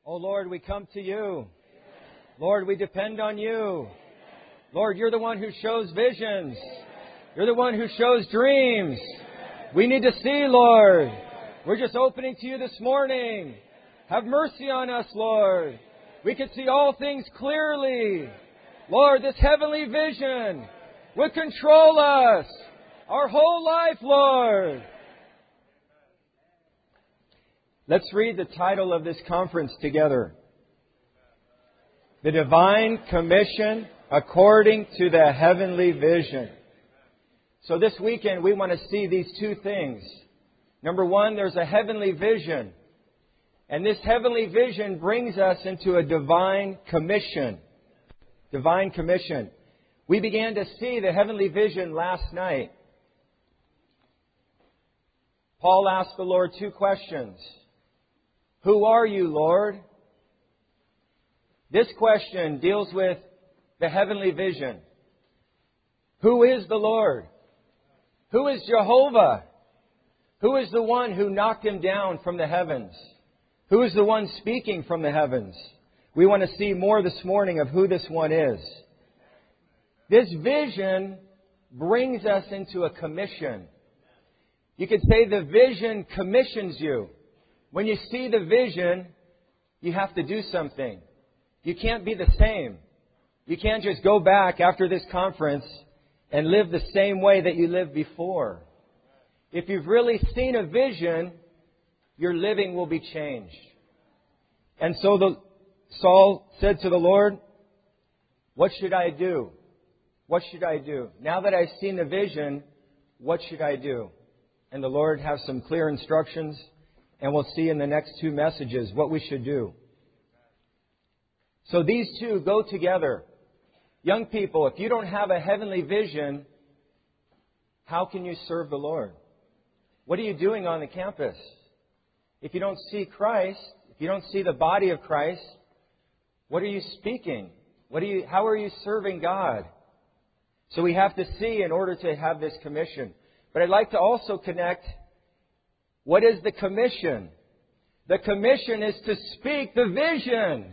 Oh Lord, we come to you. Lord, we depend on you. Lord, you're the one who shows visions. You're the one who shows dreams. We need to see, Lord. We're just opening to you this morning. Have mercy on us, Lord. We can see all things clearly. Lord, this heavenly vision would control us our whole life, Lord. Let's read the title of this conference together. The Divine Commission According to the Heavenly Vision. So this weekend we want to see these two things. Number one, there's a heavenly vision. And this heavenly vision brings us into a divine commission. Divine commission. We began to see the heavenly vision last night. Paul asked the Lord two questions. Who are you, Lord? This question deals with the heavenly vision. Who is the Lord? Who is Jehovah? Who is the one who knocked him down from the heavens? Who is the one speaking from the heavens? We want to see more this morning of who this one is. This vision brings us into a commission. You could say the vision commissions you. When you see the vision, you have to do something. You can't be the same. You can't just go back after this conference and live the same way that you lived before. If you've really seen a vision, your living will be changed. And so Saul said to the Lord, what should I do? What should I do? Now that I've seen the vision, what should I do? And the Lord has some clear instructions, and we'll see in the next two messages what we should do. So these two go together. Young people, if you don't have a heavenly vision, how can you serve the Lord? What are you doing on the campus? If you don't see Christ, if you don't see the body of Christ, what are you speaking? How are you serving God? So we have to see in order to have this commission. But I'd like to also connect, what is the commission? The commission is to speak the vision.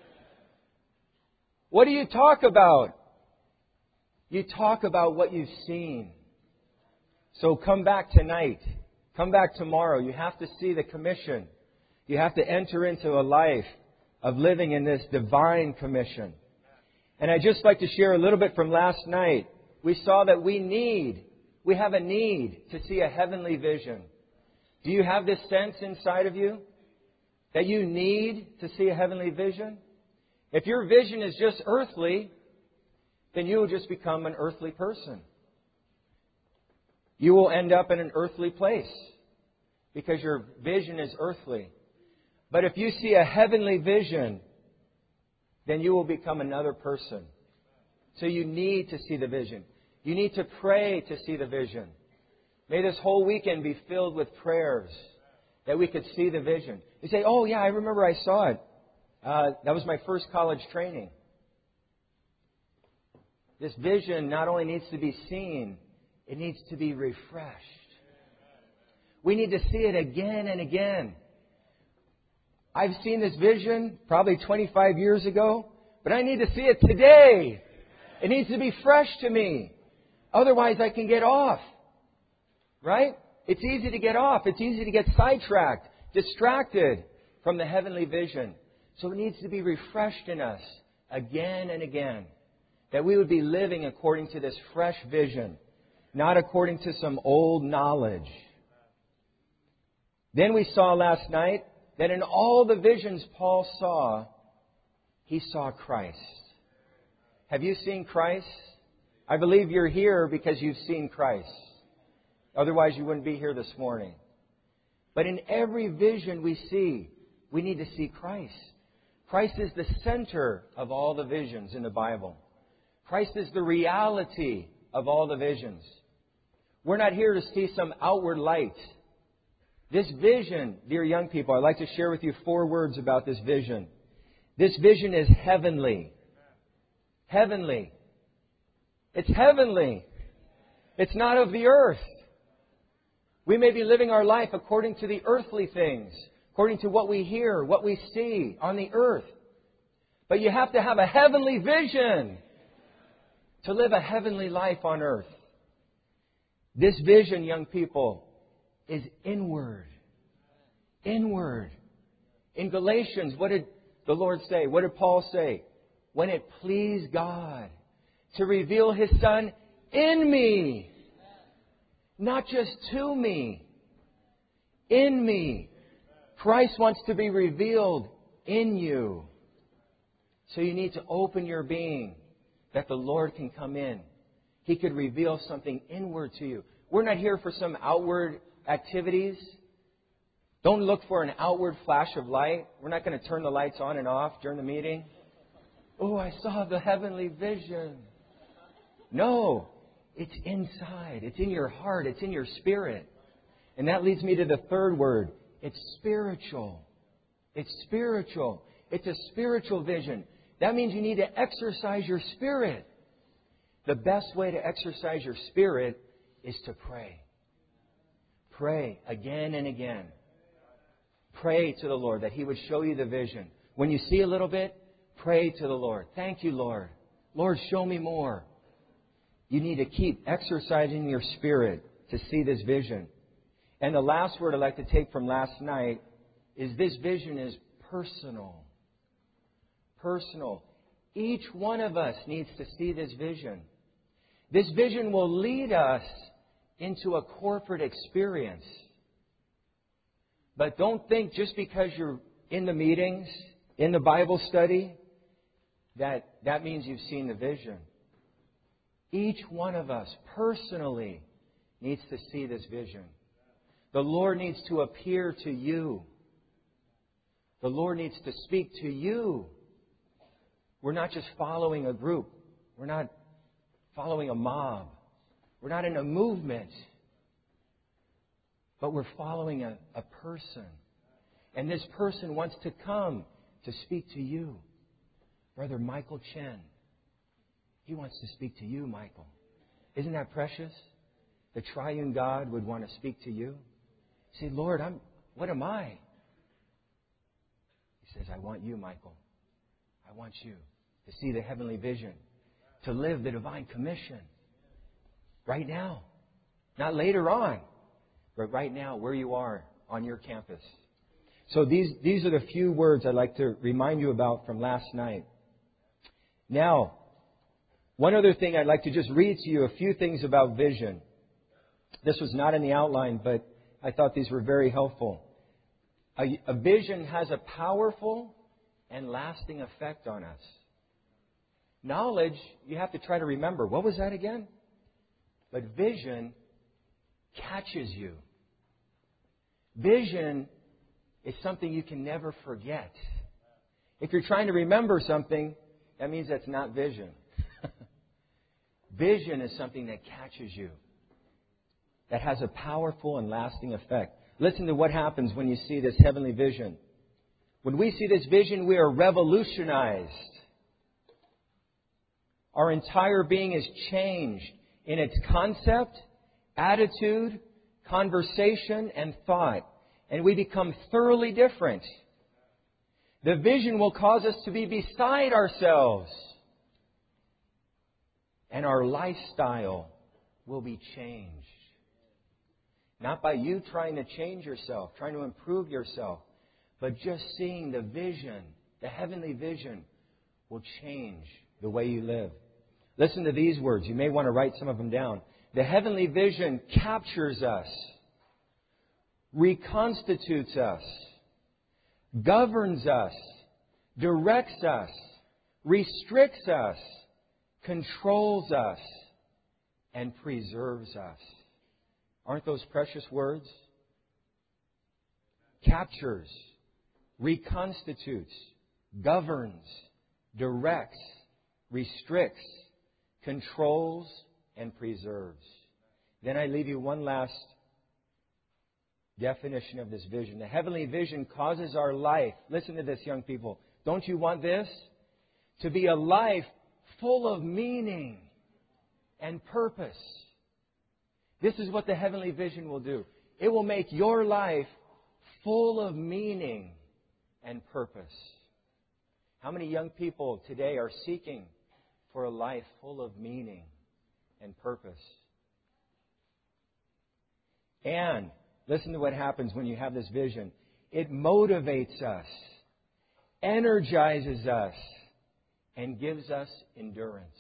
What do you talk about? You talk about what you've seen. So come back tonight. Come back tomorrow. You have to see the commission. You have to enter into a life of living in this divine commission. And I'd just like to share a little bit from last night. We saw that we have a need to see a heavenly vision. Do you have this sense inside of you that you need to see a heavenly vision? If your vision is just earthly, then you will just become an earthly person. You will end up in an earthly place because your vision is earthly. But if you see a heavenly vision, then you will become another person. So you need to see the vision. You need to pray to see the vision. May this whole weekend be filled with prayers that we could see the vision. You say, oh yeah, I remember I saw it. That was my first college training. This vision not only needs to be seen, it needs to be refreshed. We need to see it again and again. I've seen this vision probably 25 years ago, but I need to see it today. It needs to be fresh to me. Otherwise, I can get off. Right? It's easy to get off. It's easy to get sidetracked, distracted from the heavenly vision. So it needs to be refreshed in us again and again. That we would be living according to this fresh vision, not according to some old knowledge. Then we saw last night that in all the visions Paul saw, he saw Christ. Have you seen Christ? I believe you're here because you've seen Christ. Otherwise, you wouldn't be here this morning. But in every vision we see, we need to see Christ. Christ is the center of all the visions in the Bible. Christ is the reality of all the visions. We're not here to see some outward light. This vision, dear young people, I'd like to share with you 4 words about this vision. This vision is heavenly. Heavenly. It's heavenly. It's not of the earth. We may be living our life according to the earthly things, according to what we hear, what we see on the earth. But you have to have a heavenly vision to live a heavenly life on earth. This vision, young people, is inward. Inward. In Galatians, what did the Lord say? What did Paul say? When it pleased God to reveal His Son in me. Not just to me. In me. Christ wants to be revealed in you. So you need to open your being that the Lord can come in. He could reveal something inward to you. We're not here for some outward activities. Don't look for an outward flash of light. We're not going to turn the lights on and off during the meeting. Oh, I saw the heavenly vision. No, it's inside. It's in your heart. It's in your spirit. And that leads me to the third word. It's spiritual. It's spiritual. It's a spiritual vision. That means you need to exercise your spirit. The best way to exercise your spirit is to pray. Pray again and again. Pray to the Lord that He would show you the vision. When you see a little bit, pray to the Lord. Thank you, Lord. Lord, show me more. You need to keep exercising your spirit to see this vision. And the last word I'd like to take from last night is this vision is personal. Personal. Each one of us needs to see this vision. This vision will lead us into a corporate experience. But don't think just because you're in the meetings, in the Bible study, that means you've seen the vision. Each one of us personally needs to see this vision. The Lord needs to appear to you. The Lord needs to speak to you. We're not just following a group. We're not following a mob. We're not in a movement. But we're following a person. And this person wants to come to speak to you. Brother Michael Chen. He wants to speak to you, Michael. Isn't that precious? The triune God would want to speak to you. You say, Lord, what am I? He says, I want you, Michael. I want you to see the heavenly vision. To live the divine commission. Right now. Not later on. But right now, where you are on your campus. So these are the few words I'd like to remind you about from last night. Now, one other thing I'd like to just read to you a few things about vision. This was not in the outline, but I thought these were very helpful. A vision has a powerful and lasting effect on us. Knowledge, you have to try to remember. What was that again? But vision catches you. Vision is something you can never forget. If you're trying to remember something, that means that's not vision. Vision is something that catches you. That has a powerful and lasting effect. Listen to what happens when you see this heavenly vision. When we see this vision, we are revolutionized. Our entire being is changed in its concept, attitude, conversation, and thought. And we become thoroughly different. The vision will cause us to be beside ourselves. And our lifestyle will be changed. Not by you trying to change yourself, trying to improve yourself, but just seeing the vision, the heavenly vision, will change the way you live. Listen to these words. You may want to write some of them down. The heavenly vision captures us, reconstitutes us, governs us, directs us, restricts us, controls us, and preserves us. Aren't those precious words? Captures, reconstitutes, governs, directs, restricts, controls, and preserves. Then I leave you one last definition of this vision. The heavenly vision causes our life, listen to this, young people. Don't you want this? To be a life full of meaning and purpose. This is what the heavenly vision will do. It will make your life full of meaning and purpose. How many young people today are seeking for a life full of meaning and purpose? And listen to what happens when you have this vision. It motivates us, energizes us, and gives us endurance.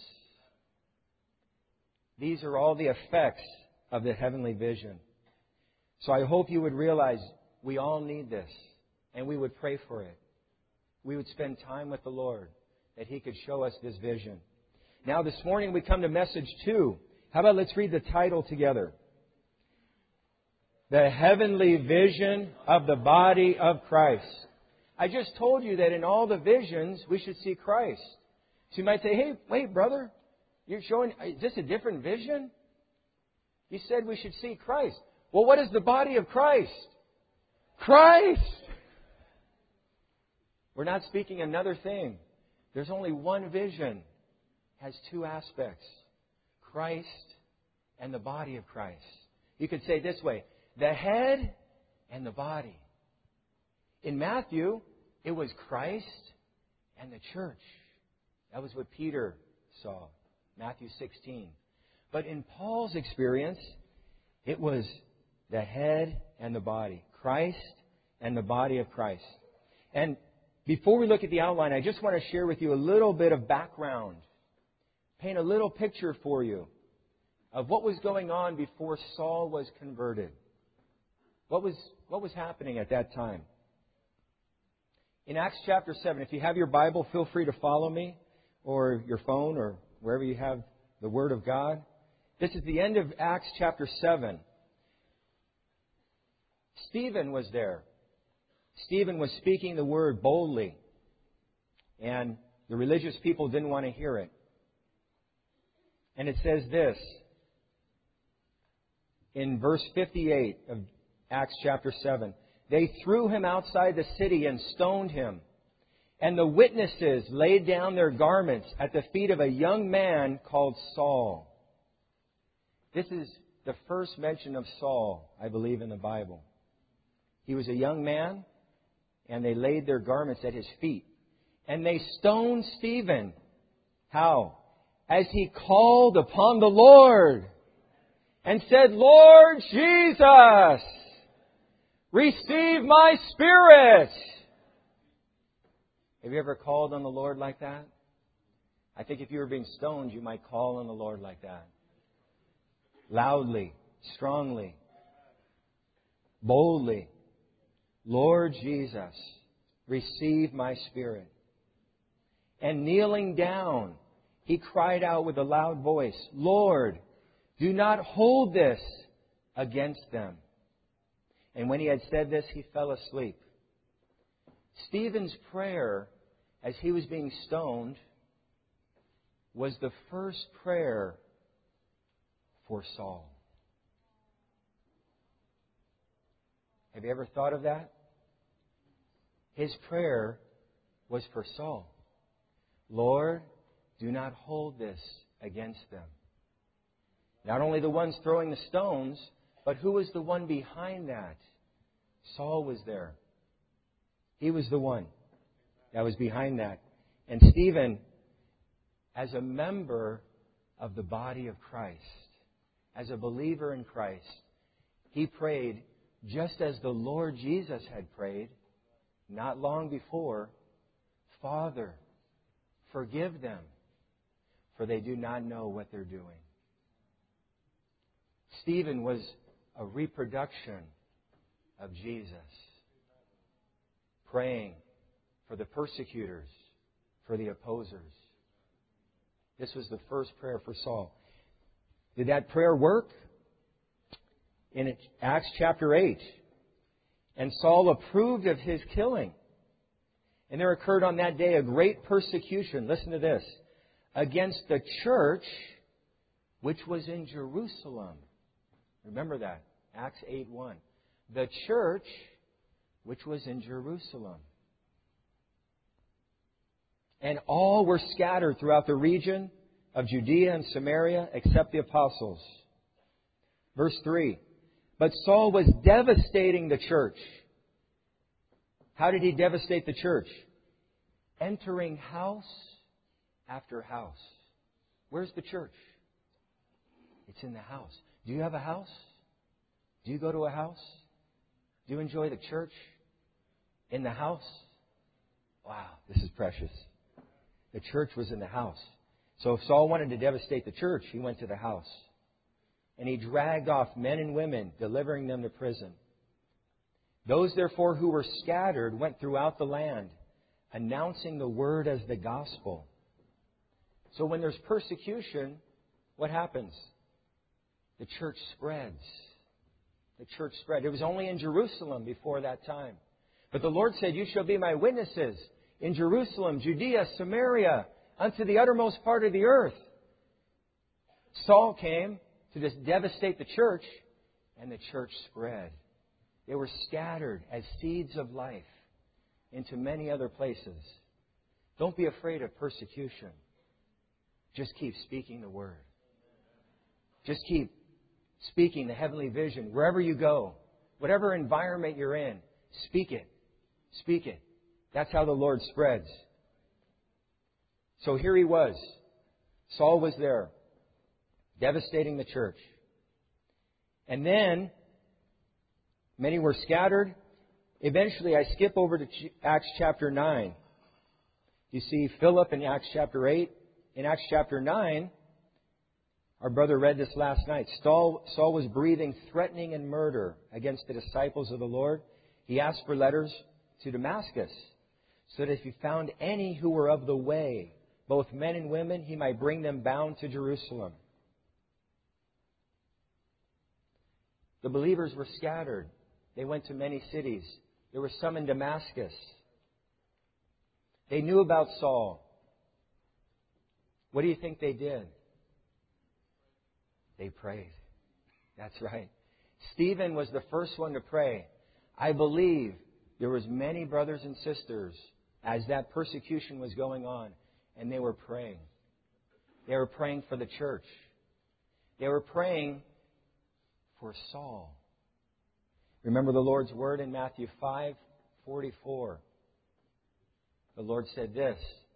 These are all the effects of the heavenly vision. So I hope you would realize we all need this, and we would pray for it. We would spend time with the Lord that He could show us this vision. Now this morning we come to message 2. How about let's read the title together. The heavenly vision of the body of Christ. I just told you that in all the visions we should see Christ. So you might say, hey, wait, brother, you're showing, is this a different vision? You said we should see Christ. Well, what is the body of Christ? Christ! We're not speaking another thing. There's only one vision. It has two aspects. Christ and the body of Christ. You could say it this way. The head and the body. In Matthew, it was Christ and the church. That was what Peter saw. Matthew 16. But in Paul's experience, it was the head and the body. Christ and the body of Christ. And before we look at the outline, I just want to share with you a little bit of background. Paint a little picture for you of what was going on before Saul was converted. What was happening at that time? In Acts chapter 7, if you have your Bible, feel free to follow me, or your phone, or wherever you have the Word of God. This is the end of Acts chapter 7. Stephen was there. Stephen was speaking the Word boldly, and the religious people didn't want to hear it. And it says this in verse 58 of Acts chapter 7. They threw him outside the city and stoned him. And the witnesses laid down their garments at the feet of a young man called Saul. This is the first mention of Saul, I believe, in the Bible. He was a young man, and they laid their garments at his feet. And they stoned Stephen. How? As he called upon the Lord and said, Lord Jesus, receive my spirit. Have you ever called on the Lord like that? I think if you were being stoned, you might call on the Lord like that. Loudly, strongly, boldly. Lord Jesus, receive my spirit. And kneeling down, he cried out with a loud voice, Lord, do not hold this against them. And when he had said this, he fell asleep. Stephen's prayer, as he was being stoned, was the first prayer for Saul. Have you ever thought of that? His prayer was for Saul. Lord, do not hold this against them. Not only the ones throwing the stones, but who was the one behind that? Saul was there. He was the one that was behind that. And Stephen, as a member of the body of Christ, as a believer in Christ, he prayed just as the Lord Jesus had prayed not long before, Father, forgive them, for they do not know what they're doing. Stephen was a reproduction of Jesus, praying for the persecutors, for the opposers. This was the first prayer for Saul. Did that prayer work? In Acts chapter 8, and Saul approved of his killing. And there occurred on that day a great persecution, listen to this, against the church which was in Jerusalem. Remember that, Acts 8:1. The church which was in Jerusalem. And all were scattered throughout the region of Judea and Samaria except the apostles. Verse 3. But Saul was devastating the church How did he devastate the church? Entering house after house. Where's the church? It's in the house. Do you have a house? Do you go to a house? Do you enjoy the church in the house? Wow, this is precious. The church was in the house. So if Saul wanted to devastate the church, he went to the house. And he dragged off men and women, delivering them to prison. Those, therefore, who were scattered went throughout the land, announcing the word as the gospel. So when there's persecution, what happens? The church spreads. The church spread. It was only in Jerusalem before that time. But the Lord said, "You shall be my witnesses in Jerusalem, Judea, Samaria, unto the uttermost part of the earth." Saul came to just devastate the church, and the church spread. They were scattered as seeds of life into many other places. Don't be afraid of persecution. Just keep speaking the word. Just keep speaking the heavenly vision wherever you go. Whatever environment you're in, speak it. Speak it. That's how the Lord spreads. So here he was. Saul was there, devastating the church. And then, many were scattered. Eventually, I skip over to Acts chapter 9. You see Philip in Acts chapter 8. In Acts chapter 9, our brother read this last night. Saul was breathing threatening and murder against the disciples of the Lord. He asked for letters to Damascus, so that if he found any who were of the way, both men and women, he might bring them bound to Jerusalem. The believers were scattered. They went to many cities. There were some in Damascus. They knew about Saul. What do you think they did? They prayed. That's right. Stephen was the first one to pray. I believe there was many brothers and sisters as that persecution was going on, and they were praying. They were praying for the church. They were praying for Saul. Remember the Lord's word in Matthew 5:44. The Lord said this,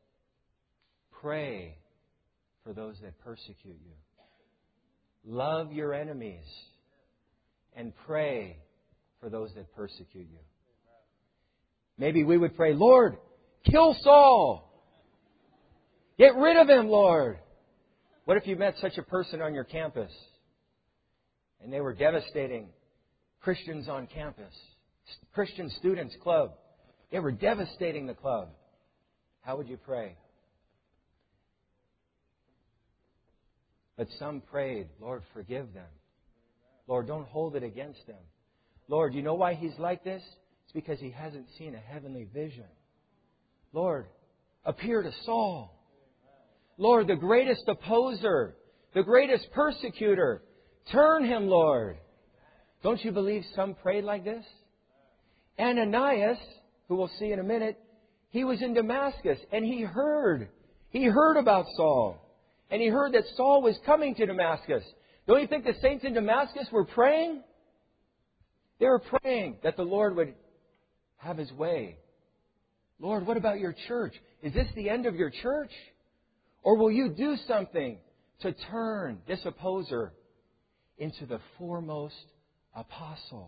"Pray for those that persecute you. Love your enemies and pray for those that persecute you." Maybe we would pray, "Lord, kill Saul. Get rid of him, Lord." What if you met such a person on your campus and they were devastating Christians on campus? Christian Students Club. They were devastating the club. How would you pray? But some prayed, "Lord, forgive them. Lord, don't hold it against them. Lord, you know why he's like this? It's because he hasn't seen a heavenly vision. Lord, appear to Saul. Lord, the greatest opposer, the greatest persecutor, turn him, Lord." Don't you believe some prayed like this? Ananias, who we'll see in a minute, he was in Damascus and he heard about Saul. And he heard that Saul was coming to Damascus. Don't you think the saints in Damascus were praying? They were praying that the Lord would have His way. Lord, what about your church? Is this the end of your church? Or will you do something to turn this opposer into the foremost apostle?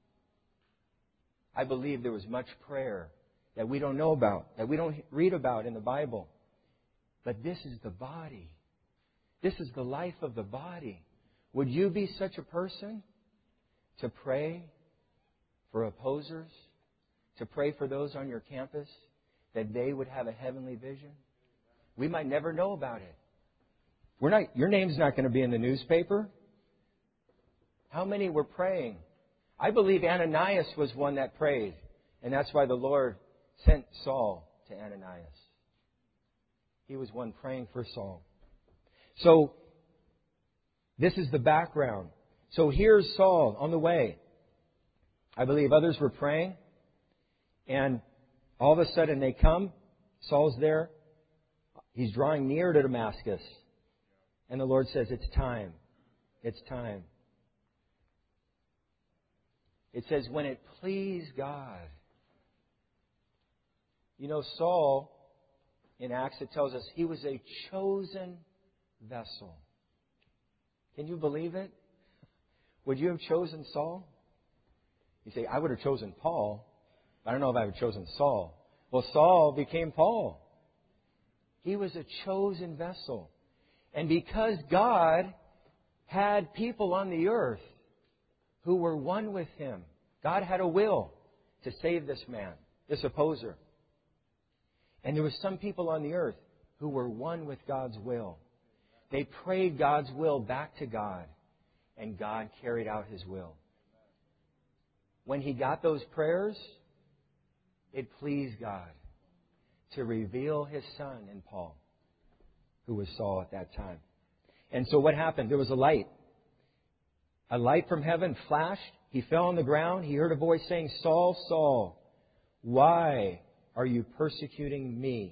I believe there was much prayer that we don't know about, that we don't read about in the Bible. But this is the body. This is the life of the body. Would you be such a person to pray for opposers, to pray for those on your campus, that they would have a heavenly vision? We might never know about it. Your name's not going to be in the newspaper. How many were praying? I believe Ananias was one that prayed. And that's why the Lord sent Saul to Ananias. He was one praying for Saul. So, this is the background. So here's Saul on the way. I believe others were praying. And all of a sudden they come. Saul's there. He's drawing near to Damascus. And the Lord says, it's time. It's time. It says, when it pleased God You know, Saul, in Acts, it tells us he was a chosen vessel. Can you believe it? Would you have chosen Saul? You say, I would have chosen Paul. I don't know if I would have chosen Saul. Well, Saul became Paul. He was a chosen vessel. And because God had people on the earth who were one with Him, God had a will to save this man, this opposer. And there were some people on the earth who were one with God's will. They prayed God's will back to God, and God carried out His will. When He got those prayers, it pleased God to reveal His Son in Paul, who was Saul at that time. And so what happened? There was a light. A light from heaven flashed. He fell on the ground. He heard a voice saying, Saul, Saul, why are you persecuting me?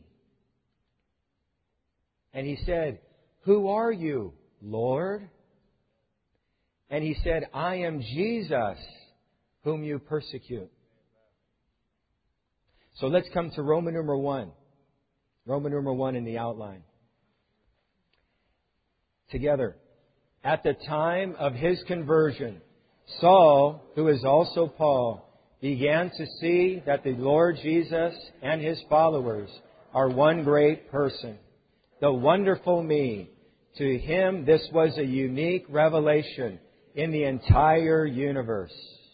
And he said, who are you, Lord? And he said, I am Jesus, whom you persecute. So let's come to Roman numeral 1. Roman numeral 1 in the outline. Together. At the time of his conversion, Saul, who is also Paul, began to see that the Lord Jesus and His followers are one great person. The wonderful me. To him, this was a unique revelation in the entire universe.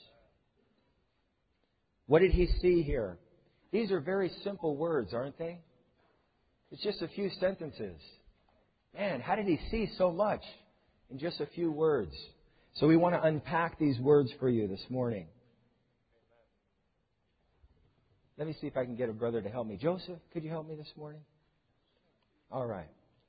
What did he see here? These are very simple words, aren't they? It's just a few sentences. Man, how did he see so much in just a few words? So we want to unpack these words for you this morning. Let me see if I can get a brother to help me. Joseph, could you help me this morning? All right.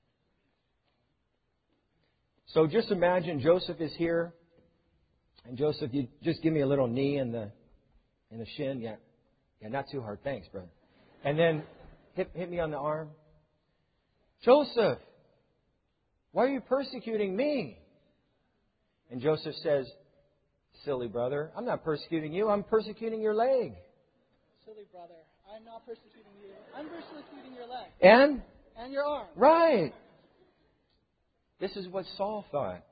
So just imagine Joseph is here. And Joseph, you just give me a little knee in the shin. Yeah, not too hard. Thanks, brother. And then hit me on the arm. Joseph, why are you persecuting me? And Joseph says, silly brother, I'm not persecuting you. I'm persecuting your leg. Silly brother, I'm not persecuting you. I'm persecuting your leg. And your arm. Right. This is what Saul thought.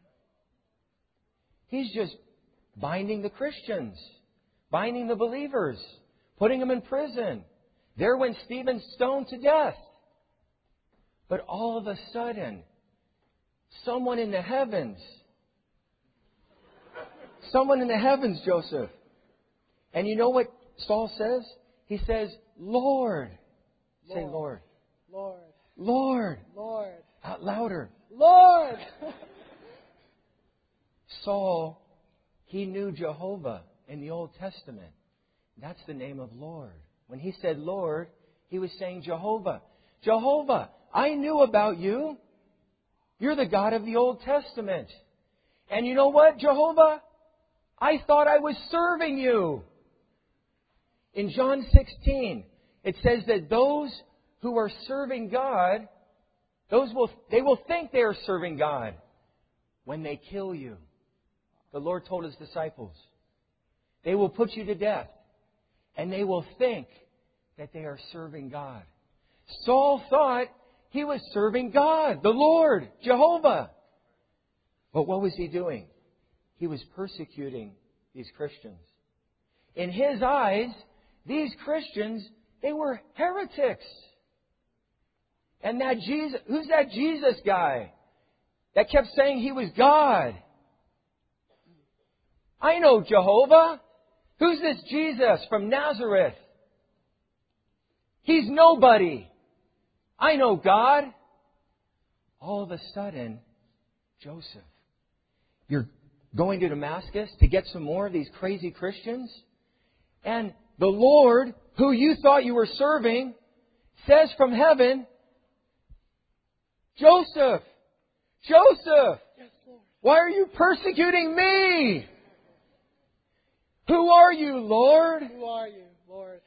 He's just binding the Christians, binding the believers, putting them in prison. There went Stephen stoned to death. But all of a sudden, someone in the heavens, Joseph. And you know what Saul says? He says, Lord. Say Lord. Lord. Lord. Lord. Out louder. Lord. Saul, he knew Jehovah in the Old Testament. That's the name of Lord. When he said Lord, he was saying Jehovah. Jehovah, I knew about you. You're the God of the Old Testament. And you know what, Jehovah? I thought I was serving you. In John 16, it says that those who are serving God, they will think they are serving God when they kill you. The Lord told His disciples, they will put you to death, and they will think that they are serving God. Saul thought he was serving God, the Lord, Jehovah. But what was he doing? He was persecuting these Christians. In his eyes, these Christians, they were heretics. And that Jesus, who's that Jesus guy that kept saying He was God? I know Jehovah. Who's this Jesus from Nazareth? He's nobody. I know God. All of a sudden, Joseph, you're going to Damascus to get some more of these crazy Christians? And the Lord, who you thought you were serving, says from heaven, Joseph, Joseph, Yes, Lord. why are you persecuting me? Who are you, Lord? Who are you, Lord?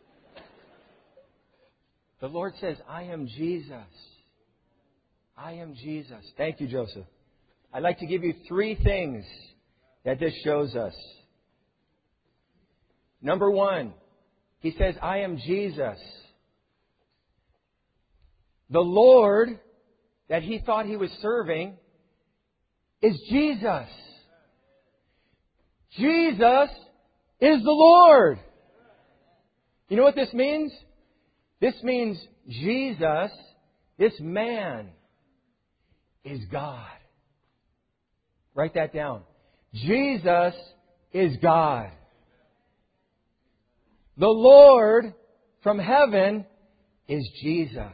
The Lord says, I am Jesus. I am Jesus. Thank you, Joseph. I'd like to give you 3 things that this shows us. Number 1, He says, I am Jesus. The Lord that he thought he was serving is Jesus. Jesus is the Lord. You know what this means? This means Jesus, this man, is God. Write that down. Jesus is God. The Lord from heaven is Jesus.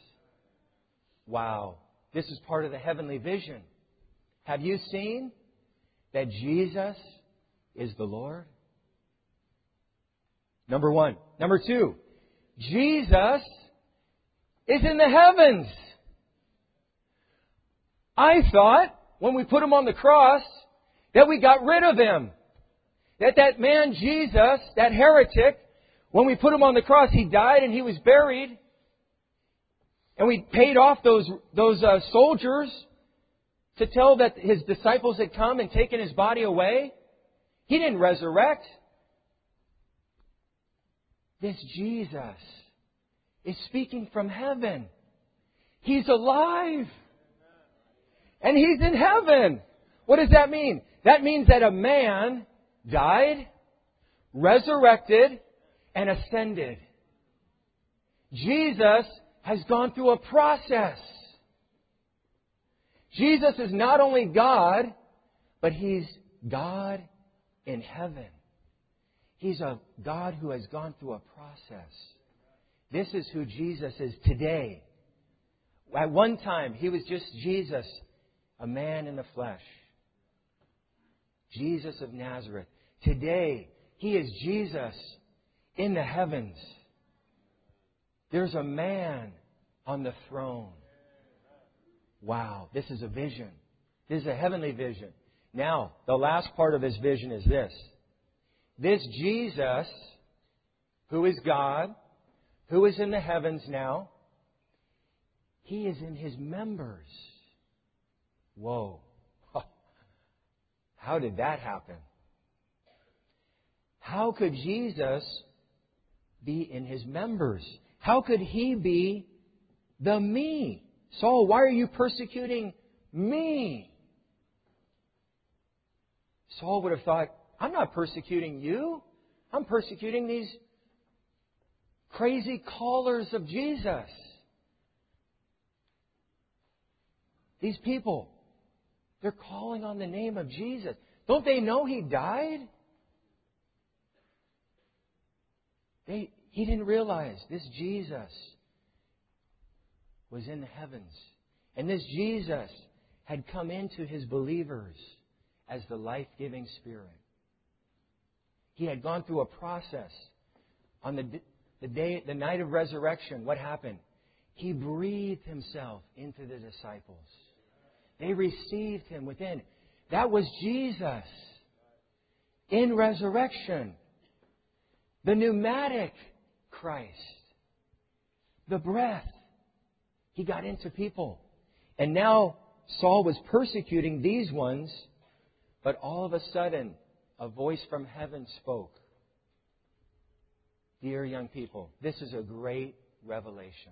Wow. This is part of the heavenly vision. Have you seen that Jesus is the Lord? Number one. Number two, Jesus is in the heavens. I thought when we put Him on the cross that we got rid of Him. That man Jesus, that heretic, when we put Him on the cross, He died and He was buried. And we paid off those soldiers to tell that His disciples had come and taken His body away. He didn't resurrect. This Jesus is speaking from heaven. He's alive. And He's in heaven. What does that mean? That means that a man died, resurrected, and ascended. Jesus has gone through a process. Jesus is not only God, but He's God in heaven. He's a God who has gone through a process. This is who Jesus is today. At one time, He was just Jesus, a man in the flesh. Jesus of Nazareth. Today, He is Jesus in the heavens. There's a man on the throne. Wow, this is a vision. This is a heavenly vision. Now, the last part of His vision is this. This Jesus, who is God, who is in the heavens now, He is in His members. Whoa. How did that happen? How could Jesus be in His members? How could He be the me? Saul, why are you persecuting me? Saul would have thought, I'm not persecuting you. I'm persecuting these crazy callers of Jesus. These people, they're calling on the name of Jesus. Don't they know He died? He didn't realize this Jesus was in the heavens. And this Jesus had come into His believers as the life-giving Spirit. He had gone through a process. On the night of resurrection, what happened? He breathed Himself into the disciples. They received Him within. That was Jesus in resurrection. The pneumatic Christ. The breath. He got into people. And now Saul was persecuting these ones, but all of a sudden, a voice from heaven spoke. Dear young people, this is a great revelation.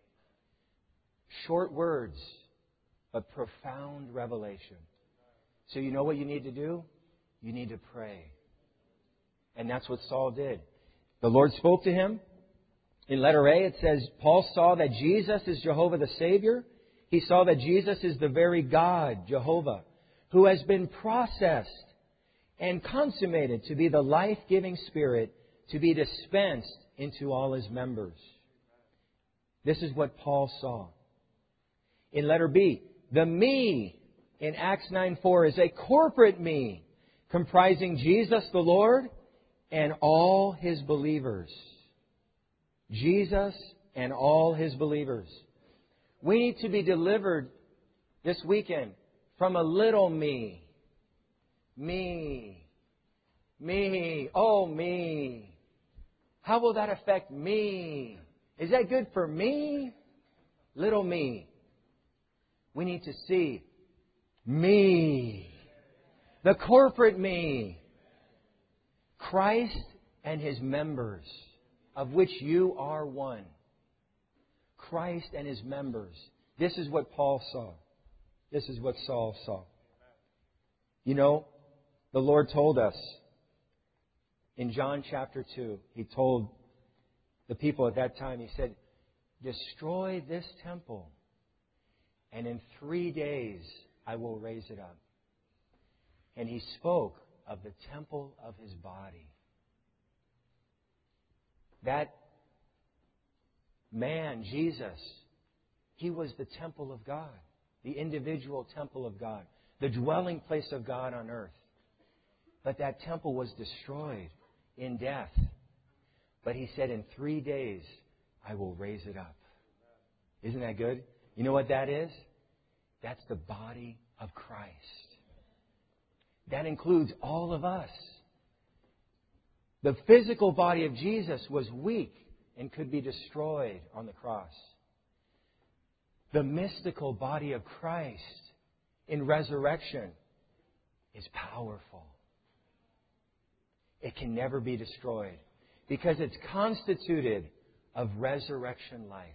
Short words, but profound revelation. So you know what you need to do? You need to pray. And that's what Saul did. The Lord spoke to him. In letter A, it says, Paul saw that Jesus is Jehovah the Savior. He saw that Jesus is the very God, Jehovah, who has been processed and consummated to be the life-giving Spirit to be dispensed into all His members. This is what Paul saw. In letter B, the me in Acts 9:4 is a corporate me comprising Jesus the Lord and all His believers. Jesus and all His believers. We need to be delivered this weekend from a little me. Me. Me. Oh, me. How will that affect me? Is that good for me? Little me. We need to see me. The corporate me. Christ and His members. of which you are one. Christ and His members. This is what Paul saw. This is what Saul saw. You know, the Lord told us in John chapter 2, He told the people at that time, He said, destroy this temple, and in 3 days I will raise it up. And He spoke of the temple of His body. That man, Jesus, He was the temple of God, the individual temple of God, the dwelling place of God on earth. But that temple was destroyed in death. But He said, in 3 days, I will raise it up. Isn't that good? You know what that is? That's the body of Christ. That includes all of us. The physical body of Jesus was weak and could be destroyed on the cross. The mystical body of Christ in resurrection is powerful. It can never be destroyed because it's constituted of resurrection life.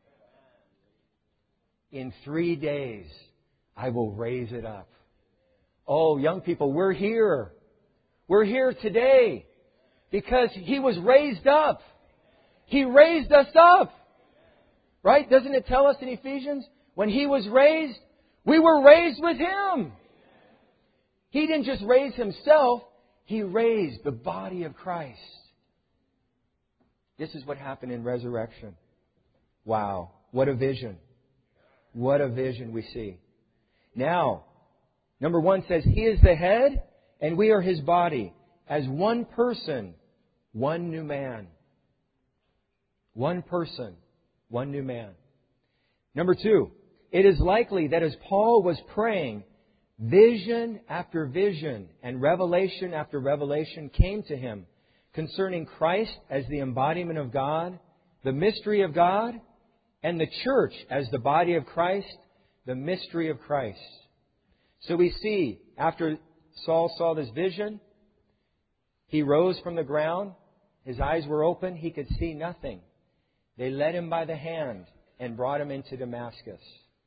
In 3 days, I will raise it up. Oh, young people, we're here. We're here today because He was raised up. He raised us up. Right? Doesn't it tell us in Ephesians? When He was raised, we were raised with Him. He didn't just raise Himself. He raised the body of Christ. This is what happened in resurrection. Wow. What a vision. What a vision we see. Now, number 1 says, He is the head and we are His body. As one person, one new man. One person, one new man. Number 2, it is likely that as Paul was praying, vision after vision and revelation after revelation came to him concerning Christ as the embodiment of God, the mystery of God, and the church as the body of Christ, the mystery of Christ. So we see, after Saul saw this vision, he rose from the ground. His eyes were open. He could see nothing. They led him by the hand and brought him into Damascus.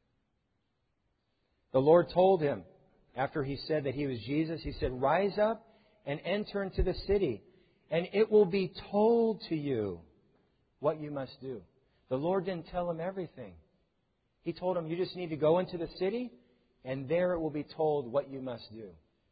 The Lord told him, after He said that He was Jesus, He said, rise up and enter into the city, and it will be told to you what you must do. The Lord didn't tell him everything. He told him, you just need to go into the city, and there it will be told what you must do.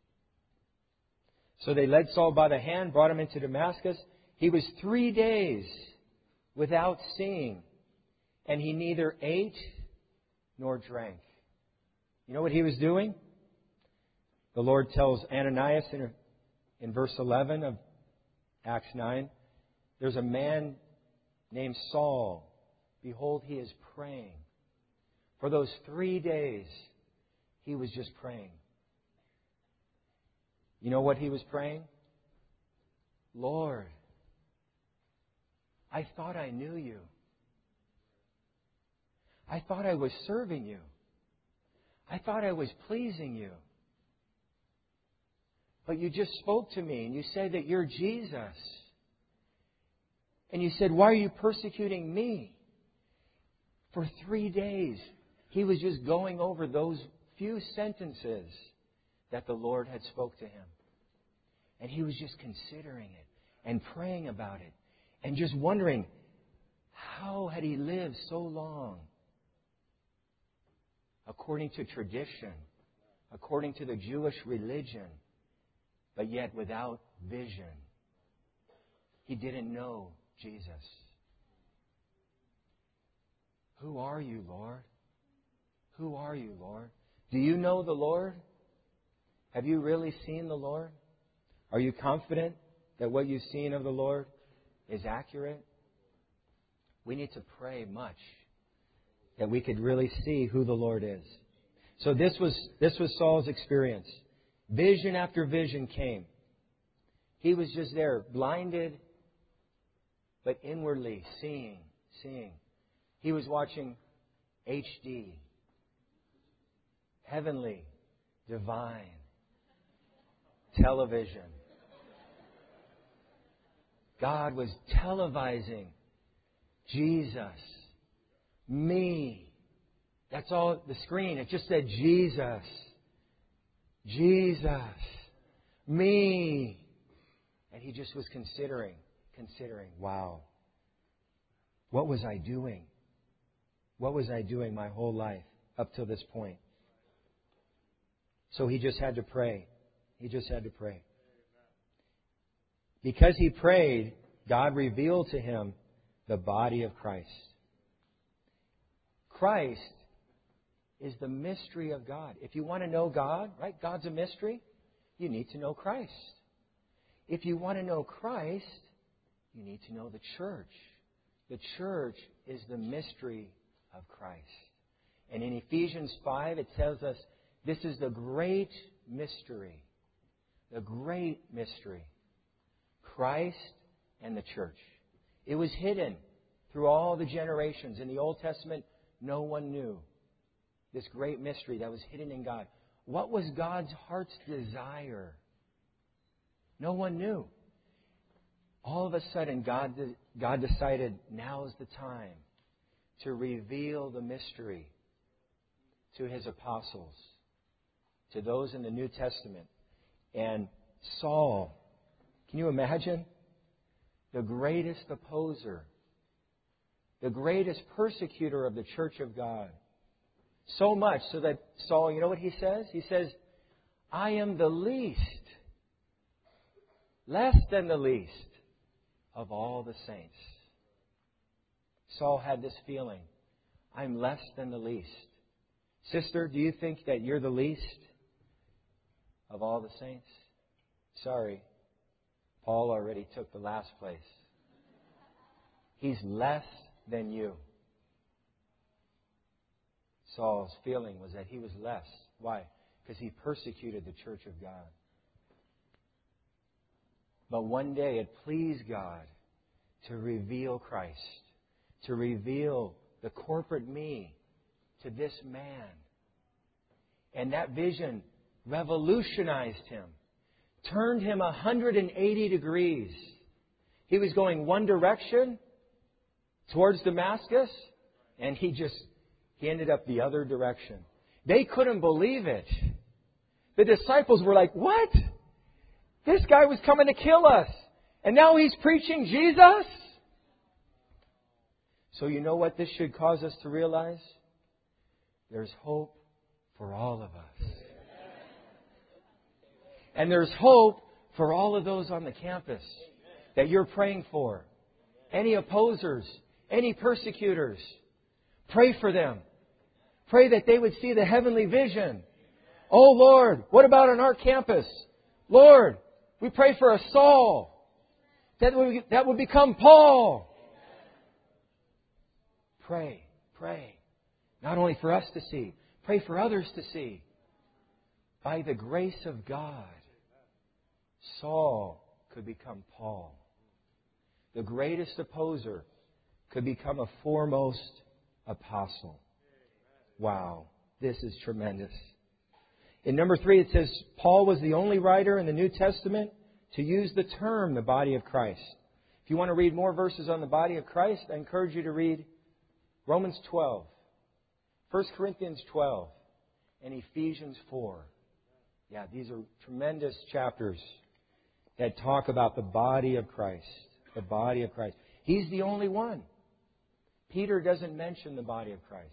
So they led Saul by the hand, brought him into Damascus. He was 3 days without seeing, and he neither ate nor drank. You know what he was doing? The Lord tells Ananias in verse 11 of Acts 9, there's a man named Saul. Behold, he is praying. For those 3 days, he was just praying. You know what he was praying? Lord, I thought I knew You. I thought I was serving You. I thought I was pleasing You. But You just spoke to me and You said that You're Jesus. And You said, why are You persecuting me? For 3 days, he was just going over those few sentences that the Lord had spoke to him. And he was just considering it and praying about it and just wondering, how had he lived so long? According to tradition, according to the Jewish religion, but yet without vision. He didn't know Jesus. Who are You, Lord? Who are You, Lord? Do you know the Lord? Have you really seen the Lord? Are you confident that what you've seen of the Lord is accurate? We need to pray much that we could really see who the Lord is. So this was Saul's experience. Vision after vision came. He was just there, blinded, but inwardly seeing. He was watching HD, heavenly, divine television. God was televising Jesus, me. That's all the screen. It just said Jesus. Jesus. Me. And he just was considering, wow. What was I doing? What was I doing my whole life up till this point? So he just had to pray. He just had to pray. Because he prayed, God revealed to him the body of Christ. Christ is the mystery of God. If you want to know God, right? God's a mystery. You need to know Christ. If you want to know Christ, you need to know the church. The church is the mystery of Christ. And in Ephesians 5, it tells us this is the great mystery. The great mystery. Christ and the church. It was hidden through all the generations. In the Old Testament, no one knew this great mystery that was hidden in God. What was God's heart's desire? No one knew. All of a sudden, God decided now is the time to reveal the mystery to His apostles, to those in the New Testament. And Saul, can you imagine? The greatest opposer, the greatest persecutor of the church of God. So much so that Saul, you know what he says? He says, I am the least, less than the least of all the saints. Saul had this feeling, I'm less than the least. Sister, do you think that you're the least of all the saints? Sorry, Paul already took the last place. He's less than you. Saul's feeling was that he was less. Why? Because he persecuted the church of God. But one day it pleased God to reveal Christ, to reveal the corporate me to this man. And that vision revolutionized him, turned him 180 degrees. He was going one direction towards Damascus, and he ended up the other direction. They couldn't believe it. The disciples were like, what? This guy was coming to kill us, and now he's preaching Jesus? So you know what this should cause us to realize? There's hope for all of us. And there's hope for all of those on the campus that you're praying for. Any opposers, any persecutors, pray for them. Pray that they would see the heavenly vision. Oh Lord, what about on our campus? Lord, we pray for a Saul that would become Paul. Pray. Not only for us to see, pray for others to see. By the grace of God, Saul could become Paul. The greatest opposer could become a foremost apostle. Wow, this is tremendous. In number 3, it says, Paul was the only writer in the New Testament to use the term the body of Christ. If you want to read more verses on the body of Christ, I encourage you to read Romans 12, 1 Corinthians 12, and Ephesians 4. Yeah, these are tremendous chapters that talk about the body of Christ. The body of Christ. He's the only one. Peter doesn't mention the body of Christ.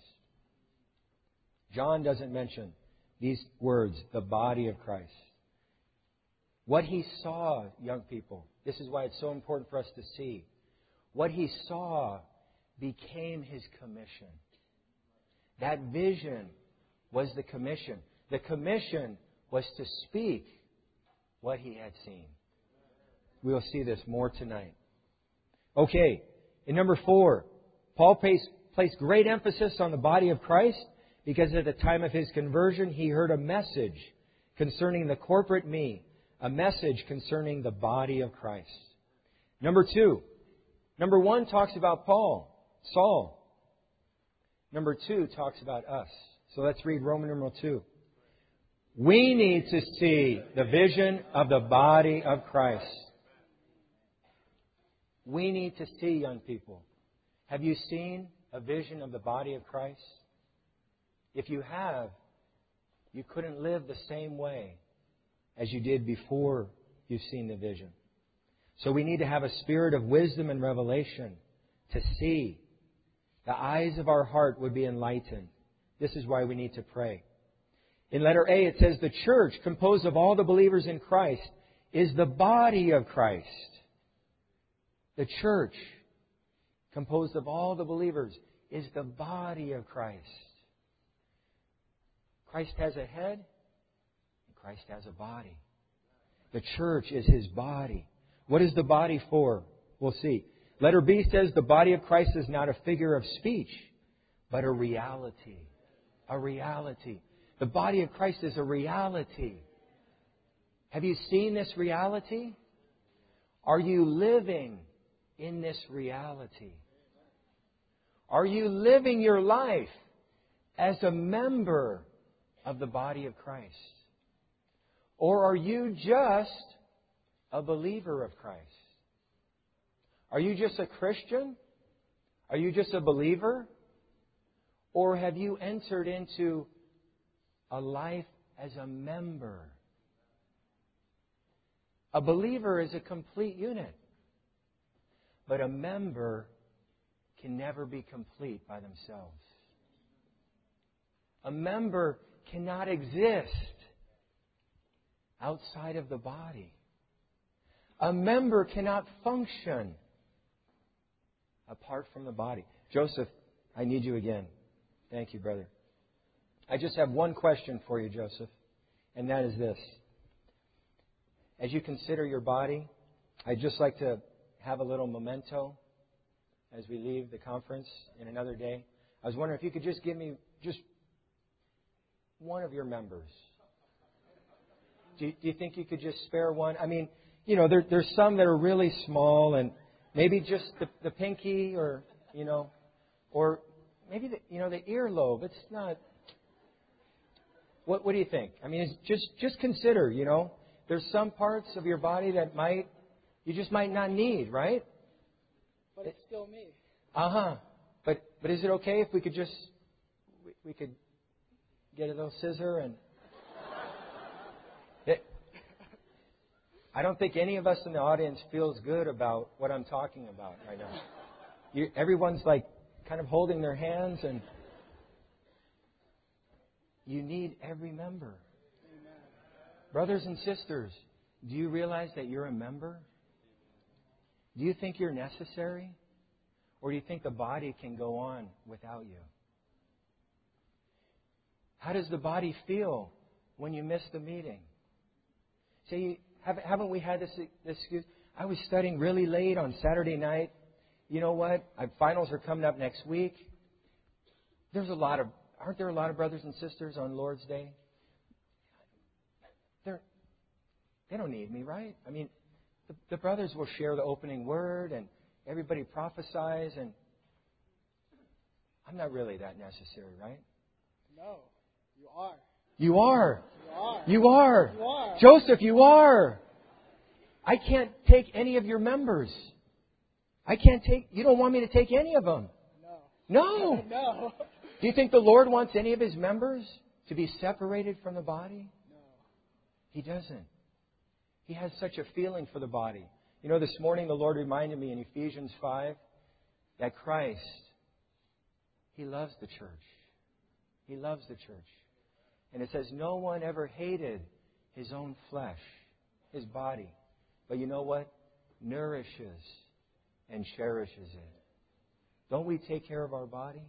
John doesn't mention these words, the body of Christ. What he saw, young people, this is why it's so important for us to see. What he saw became his commission. That vision was the commission. The commission was to speak what he had seen. We'll see this more tonight. Okay, in number 4, Paul placed great emphasis on the body of Christ because at the time of his conversion, he heard a message concerning the corporate me, a message concerning the body of Christ. Number 2, number 1 talks about Saul. Number 2 talks about us. So let's read Roman numeral 2. We need to see the vision of the body of Christ. We need to see, young people. Have you seen a vision of the body of Christ? If you have, you couldn't live the same way as you did before you've seen the vision. So we need to have a spirit of wisdom and revelation to see. The eyes of our heart would be enlightened. This is why we need to pray. In letter A, it says, the church, composed of all the believers in Christ, is the body of Christ. The church, composed of all the believers, is the body of Christ. Christ has a head, and Christ has a body. The church is His body. What is the body for? We'll see. Letter B says the body of Christ is not a figure of speech, but a reality. A reality. The body of Christ is a reality. Have you seen this reality? Are you living in this reality? Are you living your life as a member of the body of Christ? Or are you just a believer of Christ? Are you just a Christian? Are you just a believer? Or have you entered into a life as a member? A believer is a complete unit. But a member can never be complete by themselves. A member cannot exist outside of the body. A member cannot function apart from the body. Joseph, I need you again. Thank you, brother. I just have one question for you, Joseph, and that is this. As you consider your body, I'd just like to have a little memento as we leave the conference in another day. I was wondering if you could just give me just one of your members. Do you think you could just spare one? I mean, you know, there's some that are really small, and maybe just the pinky, or or maybe the earlobe. It's not. What do you think? I mean, just consider. There's some parts of your body that you just might not need, right? But it's still me. But is it okay if we could just we could get a little scissor and? I don't think any of us in the audience feels good about what I'm talking about right now. Everyone's like kind of holding their hands, and you need every member. Amen. Brothers and sisters, do you realize that you're a member? Do you think you're necessary? Or do you think the body can go on without you? How does the body feel when you miss the meeting? See, haven't we had this excuse? I was studying really late on Saturday night. You know what? Finals are coming up next week. Aren't there a lot of brothers and sisters on Lord's Day? They don't need me, right? I mean, the brothers will share the opening word, and everybody prophesies, and I'm not really that necessary, right? No, you are. You are. You are. You are. You are. Joseph, you are. I can't take any of your members. You don't want me to take any of them. No. No. No. Do you think the Lord wants any of His members to be separated from the body? No. He doesn't. He has such a feeling for the body. This morning the Lord reminded me in Ephesians 5 that Christ, He loves the church. He loves the church. And it says no one ever hated his own flesh, his body. But you know what? Nourishes and cherishes it. Don't we take care of our body?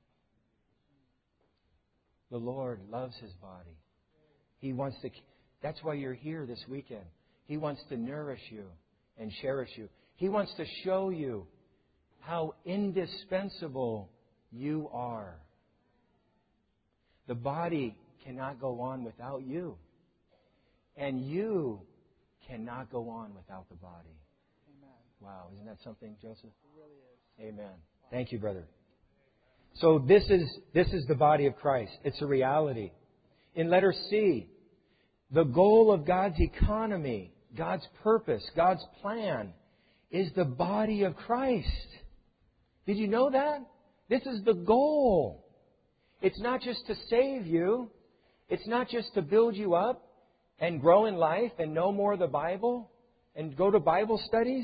The Lord loves His body. He wants to. That's why you're here this weekend. He wants to nourish you and cherish you. He wants to show you how indispensable you are. The body cannot go on without you. And you cannot go on without the body. Amen. Wow, isn't that something, Joseph? It really is. Amen. Thank you, brother. So this is the body of Christ. It's a reality. In letter C, the goal of God's economy, God's purpose, God's plan is the body of Christ. Did you know that? This is the goal. It's not just to save you. It's not just to build you up and grow in life and know more of the Bible and go to Bible studies.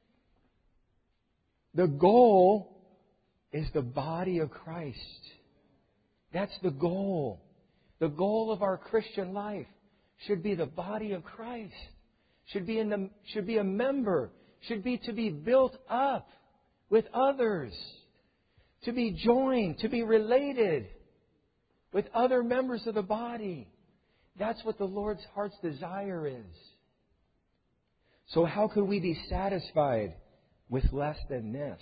The goal is the body of Christ. That's the goal. The goal of our Christian life should be the body of Christ. Should be a member. Should be to be built up with others. To be joined, to be related with other members of the body. That's what the Lord's heart's desire is. So how could we be satisfied with less than this?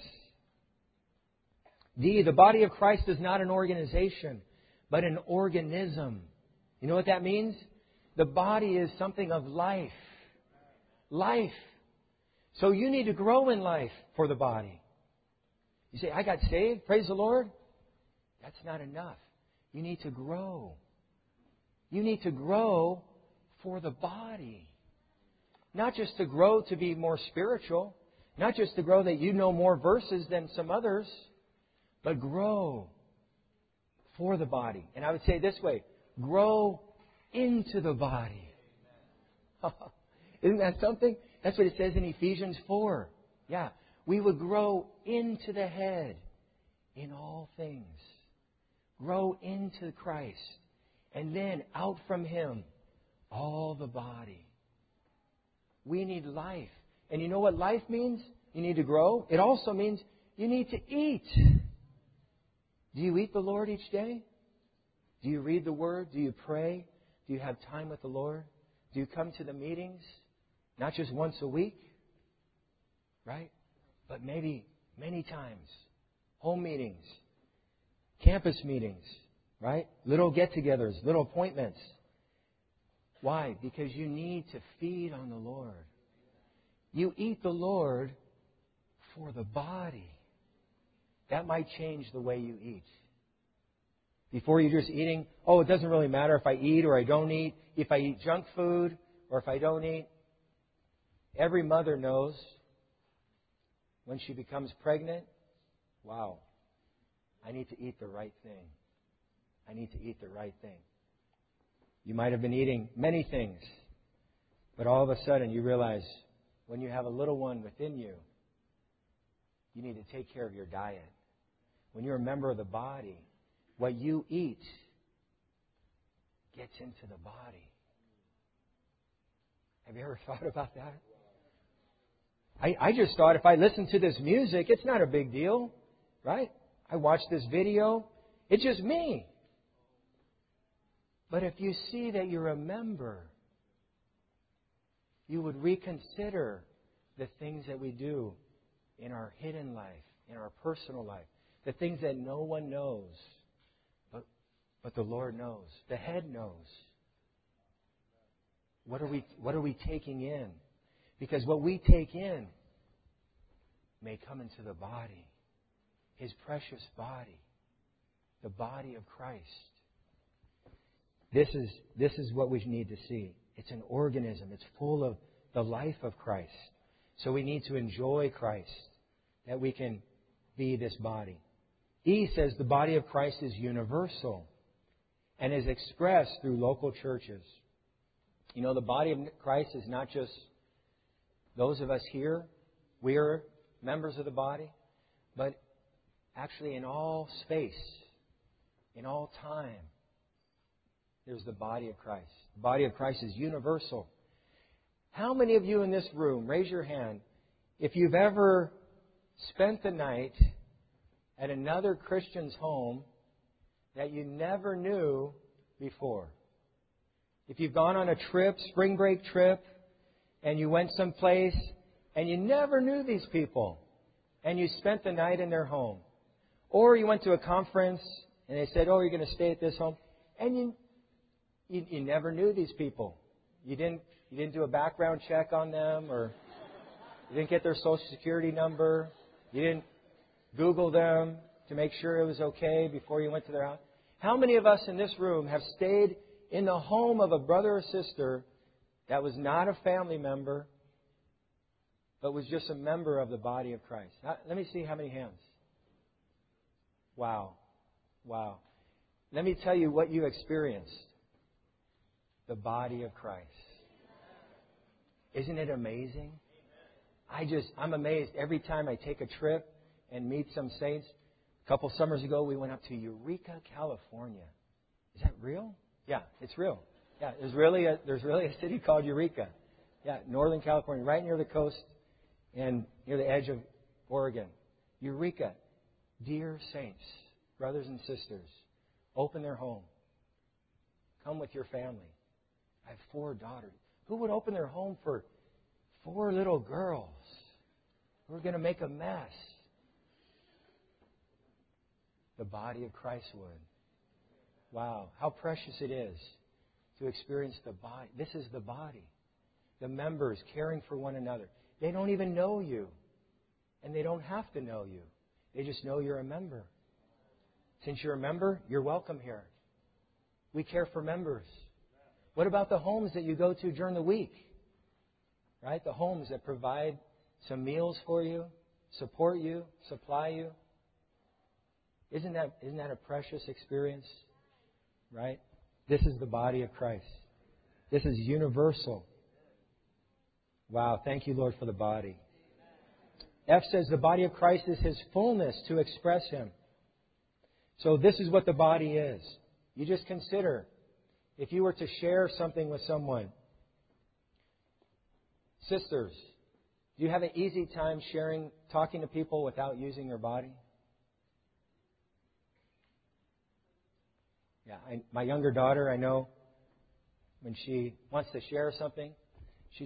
D, the body of Christ is not an organization, but an organism. You know what that means? The body is something of life. Life. So you need to grow in life for the body. You say, I got saved, praise the Lord. That's not enough. You need to grow. You need to grow for the body. Not just to grow to be more spiritual. Not just to grow that you know more verses than some others. But grow for the body. And I would say this way, grow into the body. Isn't that something? That's what it says in Ephesians 4. Yeah, we would grow into the head in all things. Grow into Christ. And then out from Him, all the body. We need life. And you know what life means? You need to grow. It also means you need to eat. Do you eat the Lord each day? Do you read the Word? Do you pray? Do you have time with the Lord? Do you come to the meetings? Not just once a week, right? But maybe many times. Home meetings, campus meetings, right? Little get-togethers, little appointments. Why? Because you need to feed on the Lord. You eat the Lord for the body. That might change the way you eat. Before you're just eating, it doesn't really matter if I eat or I don't eat, if I eat junk food or if I don't eat. Every mother knows when she becomes pregnant, wow, I need to eat the right thing. I need to eat the right thing. You might have been eating many things, but all of a sudden you realize when you have a little one within you, you need to take care of your diet. When you're a member of the body, what you eat gets into the body. Have you ever thought about that? I just thought if I listen to this music, it's not a big deal, right? I watch this video, it's just me. But if you see that you're a member, you would reconsider the things that we do in our hidden life, in our personal life, the things that no one knows, but the Lord knows. The head knows. What are we taking in? Because what we take in may come into the body, His precious body, the body of Christ. This is what we need to see. It's an organism. It's full of the life of Christ. So we need to enjoy Christ, that we can be this body. E says the body of Christ is universal and is expressed through local churches. You know, the body of Christ is not just those of us here. We are members of the body. But actually in all space, in all time, there's the body of Christ. The body of Christ is universal. How many of you in this room, raise your hand, if you've ever spent the night at another Christian's home that you never knew before? If you've gone on a trip, spring break trip, and you went someplace and you never knew these people and you spent the night in their home. Or you went to a conference and they said, you're going to stay at this home. And you never knew these people. You didn't do a background check on them, or you didn't get their social security number. You didn't Google them to make sure it was okay before you went to their house. How many of us in this room have stayed in the home of a brother or sister that was not a family member, but was just a member of the body of Christ. Now, let me see how many hands. Wow. Wow. Let me tell you what you experienced. The body of Christ. Isn't it amazing? I'm amazed every time I take a trip and meet some saints. A couple summers ago, we went up to Eureka, California. Is that real? Yeah, it's real. Yeah, there's really a city called Eureka. Yeah, Northern California, right near the coast and near the edge of Oregon. Eureka. Dear saints, brothers and sisters, open their home. Come with your family. I have 4 daughters. Who would open their home for 4 little girls who are going to make a mess? The body of Christ would. Wow, how precious it is to experience the body. This is the body. The members caring for one another. They don't even know you. And they don't have to know you. They just know you're a member. Since you're a member, you're welcome here. We care for members. What about the homes that you go to during the week? Right? The homes that provide some meals for you, support you, supply you. Isn't that a precious experience? Right? This is the body of Christ. This is universal. Wow, thank you, Lord, for the body. F says the body of Christ is His fullness to express Him. So this is what the body is. You just consider, if you were to share something with someone. Sisters, do you have an easy time talking to people without using your body? Yeah, my younger daughter, I know, when she wants to share something, she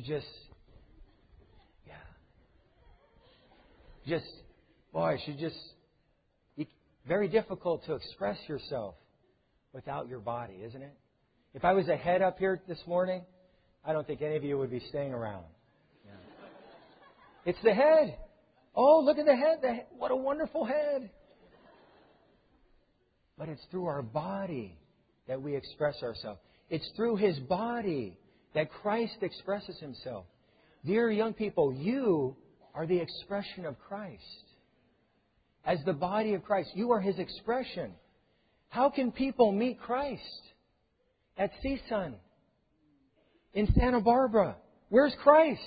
very difficult to express yourself without your body, isn't it? If I was a head up here this morning, I don't think any of you would be staying around. Yeah. It's the head. Oh, look at the head. What a wonderful head. But it's through our body that we express ourselves. It's through His body that Christ expresses Himself. Dear young people, you are the expression of Christ. As the body of Christ, you are His expression. How can people meet Christ? At CSUN, in Santa Barbara. Where's Christ?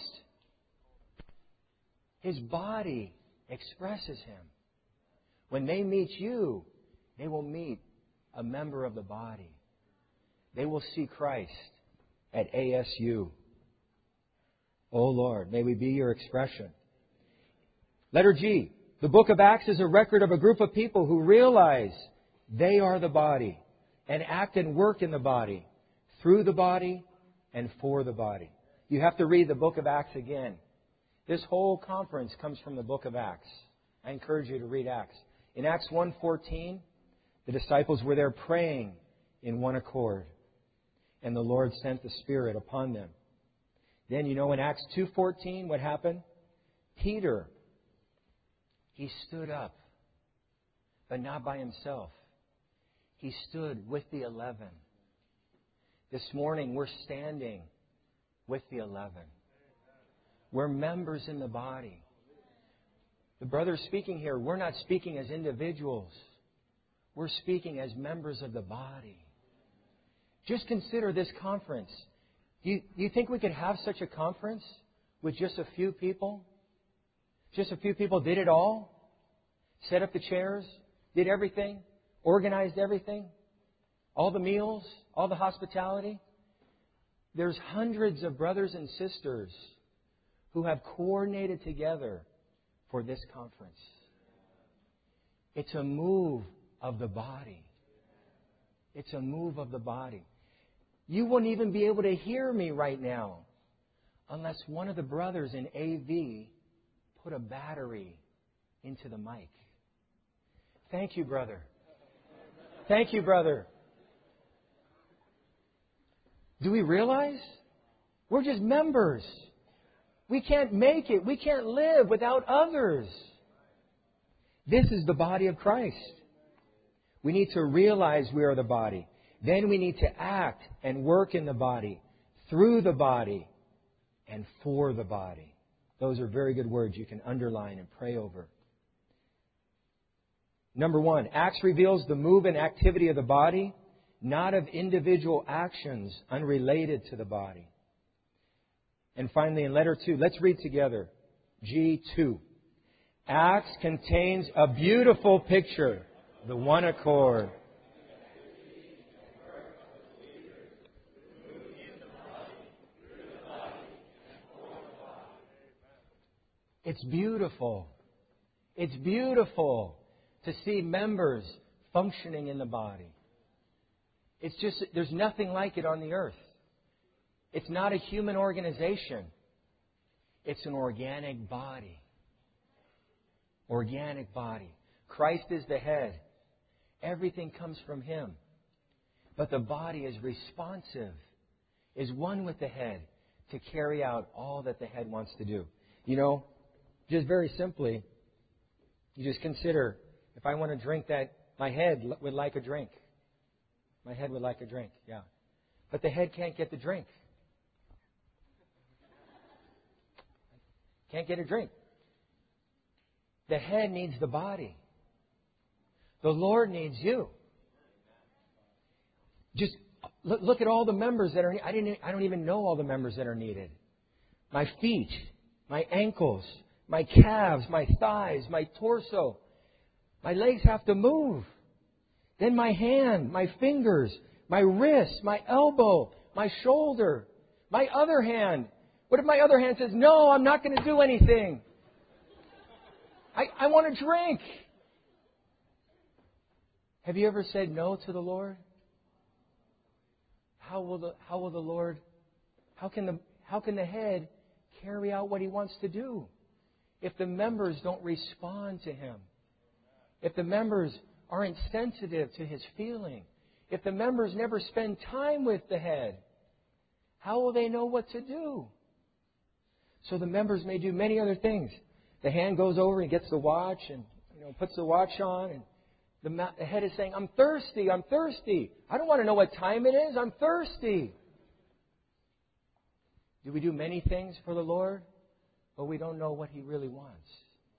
His body expresses Him. When they meet you, they will meet a member of the body. They will see Christ at ASU. Oh Lord, may we be your expression. Letter G. The book of Acts is a record of a group of people who realize they are the body and act and work in the body, through the body, and for the body. You have to read the book of Acts again. This whole conference comes from the book of Acts. I encourage you to read Acts. In Acts 1:14, the disciples were there praying in one accord, and the Lord sent the Spirit upon them. Then, in Acts 2:14, what happened? Peter, he stood up, but not by himself. He stood with the 11. This morning, we're standing with the 11. We're members in the body. The brothers speaking here, we're not speaking as individuals. We're speaking as members of the body. Just consider this conference. Do you think we could have such a conference with just a few people? Just a few people did it all? Set up the chairs? Did everything? Organized everything? All the meals? All the hospitality? There's hundreds of brothers and sisters who have coordinated together for this conference. It's a move of the body. It's a move of the body. You wouldn't even be able to hear me right now unless one of the brothers in AV put a battery into the mic. Thank you, brother. Thank you, brother. Do we realize? We're just members. We can't make it. We can't live without others. This is the body of Christ. We need to realize we are the body. Then we need to act and work in the body, through the body, and for the body. Those are very good words you can underline and pray over. Number 1, Acts reveals the move and activity of the body, not of individual actions unrelated to the body. And finally, in letter 2, let's read together. G2. Acts contains a beautiful picture, the one accord. It's beautiful. It's beautiful to see members functioning in the body. It's just, there's nothing like it on the earth. It's not a human organization. It's an organic body. Organic body. Christ is the head. Everything comes from Him. But the body is responsive, is one with the head to carry out all that the head wants to do. You know, just very simply, you just consider, if I want to drink that, my head would like a drink. My head would like a drink, yeah. But the head can't get the drink. Can't get a drink. The head needs the body. The Lord needs you. Just look at all the members that are needed. I don't even know all the members that are needed. My feet, my ankles, my calves, my thighs, my torso. My legs have to move. Then my hand, my fingers, my wrist, my elbow, my shoulder, my other hand. What if my other hand says, no, I'm not going to do anything? I want to drink. Have you ever said no to the Lord? How can the head carry out what He wants to do if the members don't respond to Him? If the members aren't sensitive to His feeling? If the members never spend time with the head? How will they know what to do? So the members may do many other things. The hand goes over and gets the watch and puts the watch on, and the head is saying, I'm thirsty, I'm thirsty. I don't want to know what time it is, I'm thirsty. Do we do many things for the Lord, but we don't know what He really wants?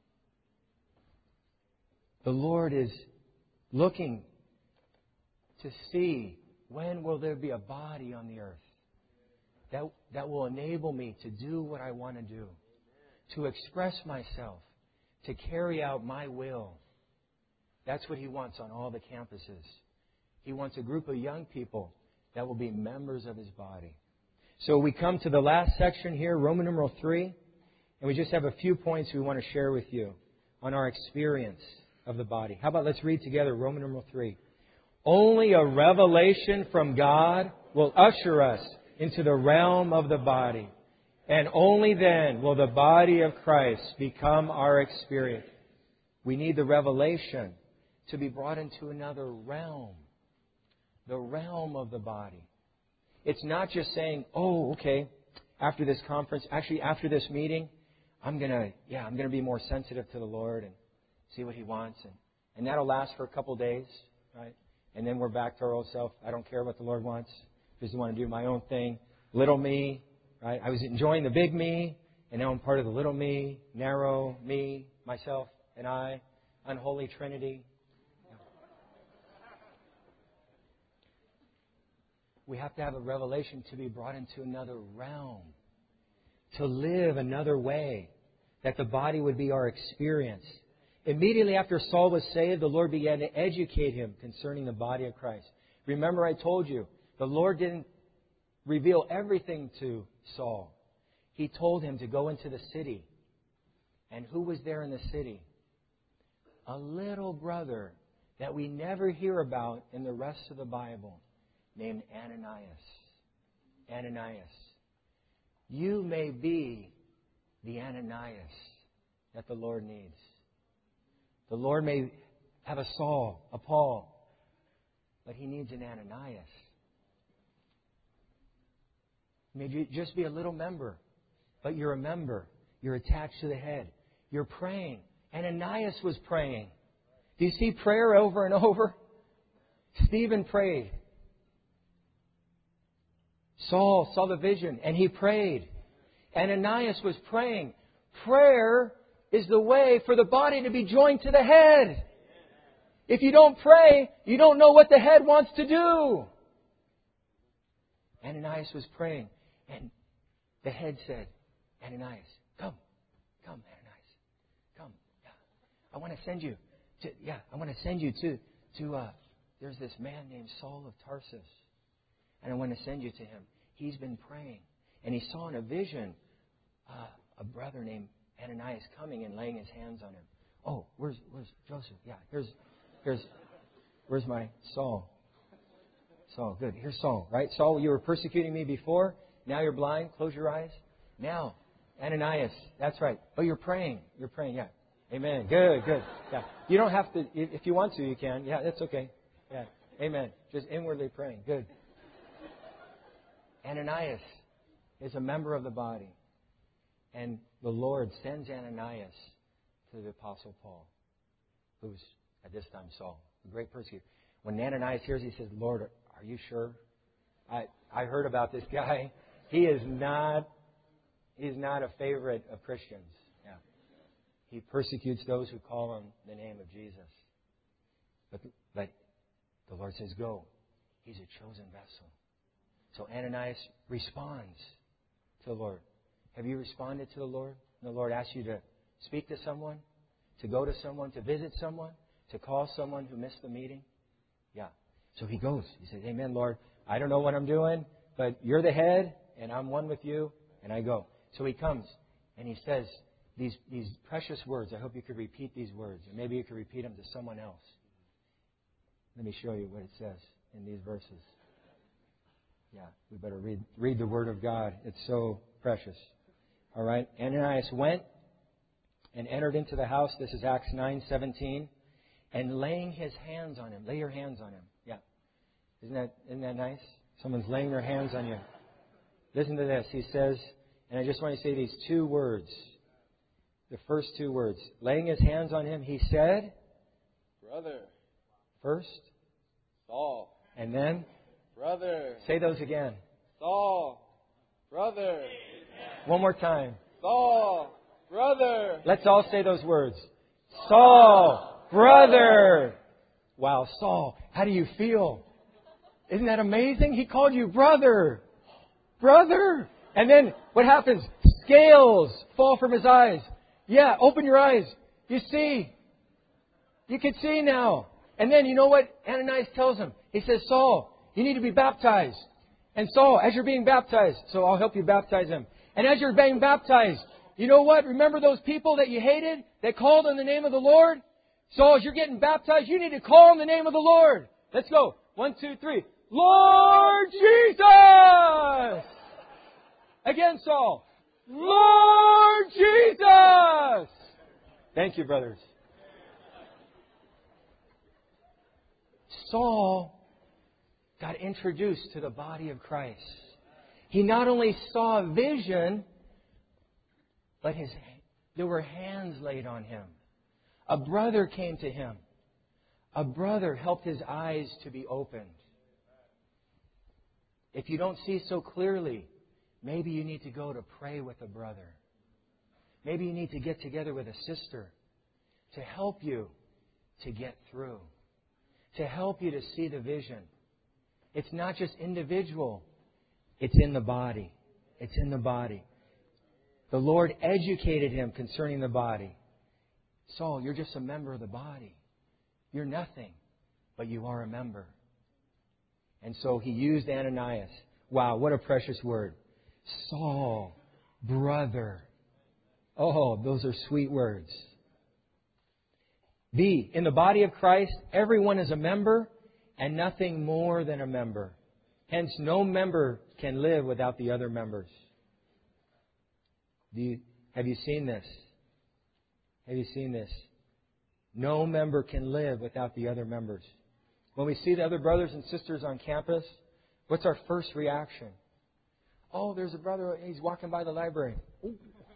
The Lord is looking to see, when will there be a body on the earth that will enable me to do what I want to do, to express myself, to carry out my will. That's what He wants on all the campuses. He wants a group of young people that will be members of His body. So we come to the last section here, Roman numeral 3, and we just have a few points we want to share with you on our experience of the body. How about let's read together Roman numeral 3. Only a revelation from God will usher us into the realm of the body. And only then will the body of Christ become our experience. We need the revelation to be brought into another realm. The realm of the body. It's not just saying, oh, okay, after this conference, actually after this meeting, I'm going to be more sensitive to the Lord and see what He wants. And that'll last for a couple days, right? And then we're back to our old self. I don't care what the Lord wants. Just want to do my own thing. Little me, right? I was enjoying the big me, and now I'm part of the little me, narrow me, myself, and I, unholy Trinity. We have to have a revelation to be brought into another realm, to live another way, that the body would be our experience. Immediately after Saul was saved, the Lord began to educate him concerning the body of Christ. Remember, I told you, the Lord didn't reveal everything to Saul. He told him to go into the city. And who was there in the city? A little brother that we never hear about in the rest of the Bible, named Ananias. Ananias. You may be the Ananias that the Lord needs. The Lord may have a Saul, a Paul, but He needs an Ananias. Maybe just be a little member, but you're a member. You're attached to the head. You're praying. Ananias was praying. Do you see prayer over and over? Stephen prayed. Saul saw the vision and he prayed. Ananias was praying. Prayer is the way for the body to be joined to the head. If you don't pray, you don't know what the head wants to do. Ananias was praying, and the head said, Ananias, come, Ananias, come. Yeah. I want to send you to there's this man named Saul of Tarsus, and I want to send you to him. He's been praying, and he saw in a vision a brother named Ananias coming and laying his hands on him. Oh, where's Joseph? Yeah, where's my Saul? Saul, good. Here's Saul, right? Saul, you were persecuting me before. Now you're blind. Close your eyes. Now, Ananias, that's right. Oh, you're praying. Yeah. Amen. Good. Yeah. You don't have to, if you want to, you can. Yeah, that's okay. Yeah. Amen. Just inwardly praying. Good. Ananias is a member of the body. And the Lord sends Ananias to the Apostle Paul, who's at this time Saul, a great persecutor. When Ananias hears, he says, Lord, are you sure? I heard about this guy. He's not a favorite of Christians. Yeah. He persecutes those who call on the name of Jesus. But the Lord says, go. He's a chosen vessel. So Ananias responds to the Lord. Have you responded to the Lord? And the Lord asks you to speak to someone, to go to someone, to visit someone, to call someone who missed the meeting? Yeah. So he goes. He says, Amen, Lord. I don't know what I'm doing, but you're the head, and I'm one with you, and I go. So he comes, and he says these precious words. I hope you could repeat these words, and maybe you could repeat them to someone else. Let me show you what it says in these verses. Yeah, we better read the Word of God. It's so precious. All right. Ananias went and entered into the house. This is Acts 9:17. And laying his hands on him. Lay your hands on him. Yeah. Isn't that nice? Someone's laying their hands on you. Listen to this. He says, and I just want to say these two words. The first two words. Laying his hands on him, he said, Brother. First. Saul. And then. Brother. Say those again. Saul. Brother. One more time. Saul. Brother. Let's all say those words. Saul. Brother. Wow, Saul, how do you feel? Isn't that amazing? He called you brother. Brother. And then what happens? Scales fall from his eyes. Yeah, open your eyes. You see. You can see now. And then you know what Ananias tells him? He says, Saul, you need to be baptized. And Saul, as you're being baptized, so I'll help you baptize him. And as you're being baptized, you know what? Remember those people that you hated that called on the name of the Lord? So as you're getting baptized, you need to call on the name of the Lord. Let's go. 1, 2, 3. Lord Jesus! Again, Saul. Lord Jesus! Thank you, brothers. Saul got introduced to the body of Christ. He not only saw a vision, but there were hands laid on him. A brother came to him. A brother helped his eyes to be opened. If you don't see so clearly, maybe you need to go to pray with a brother. Maybe you need to get together with a sister to help you to get through, to help you to see the vision. It's not just individual. It's in the body. It's in the body. The Lord educated him concerning the body. Saul, you're just a member of the body. You're nothing, but you are a member. And so he used Ananias. Wow, what a precious word. Saul, brother. Oh, those are sweet words. B, in the body of Christ, everyone is a member and nothing more than a member. Hence, no member can live without the other members. Have you seen this? Have you seen this? No member can live without the other members. When we see the other brothers and sisters on campus, what's our first reaction? Oh, there's a brother, he's walking by the library. Ooh.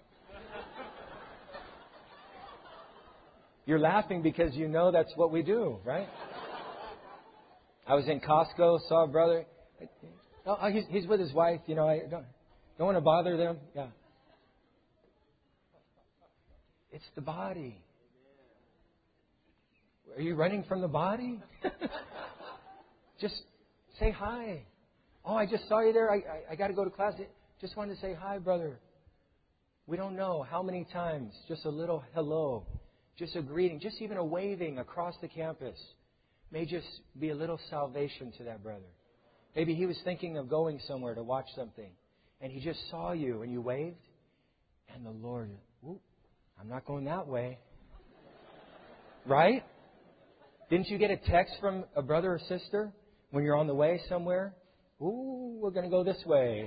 You're laughing because you know that's what we do, right? I was in Costco, saw a brother. Oh, he's with his wife. You know, I don't want to bother them. Yeah. It's the body. Are you running from the body? Just say hi. Oh, I just saw you there. I got to go to class. Just wanted to say hi, brother. We don't know how many times. Just a little hello. Just a greeting. Just even a waving across the campus may just be a little salvation to that brother. Maybe he was thinking of going somewhere to watch something. And he just saw you and you waved. And the Lord, I'm not going that way. Right? Didn't you get a text from a brother or sister when you're on the way somewhere? Ooh, we're going to go this way.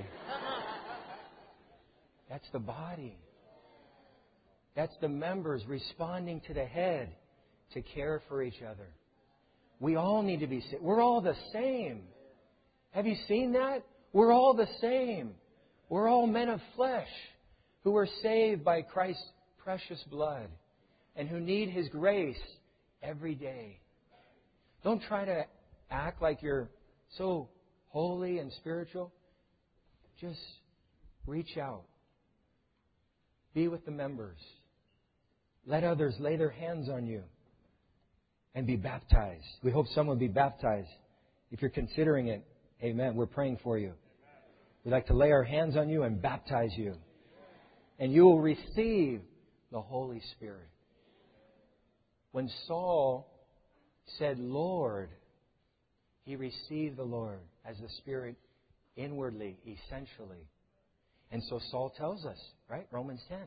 That's the body. That's the members responding to the head to care for each other. We all need to be saved. We're all the same. Have you seen that? We're all the same. We're all men of flesh who are saved by Christ's precious blood and who need His grace every day. Don't try to act like you're so holy and spiritual. Just reach out. Be with the members. Let others lay their hands on you and be baptized. We hope someone will be baptized. If you're considering it, amen. We're praying for you. We'd like to lay our hands on you and baptize you. And you will receive the Holy Spirit. When Saul said, Lord, he received the Lord as the Spirit inwardly, essentially. And so Saul tells us, right? Romans 10.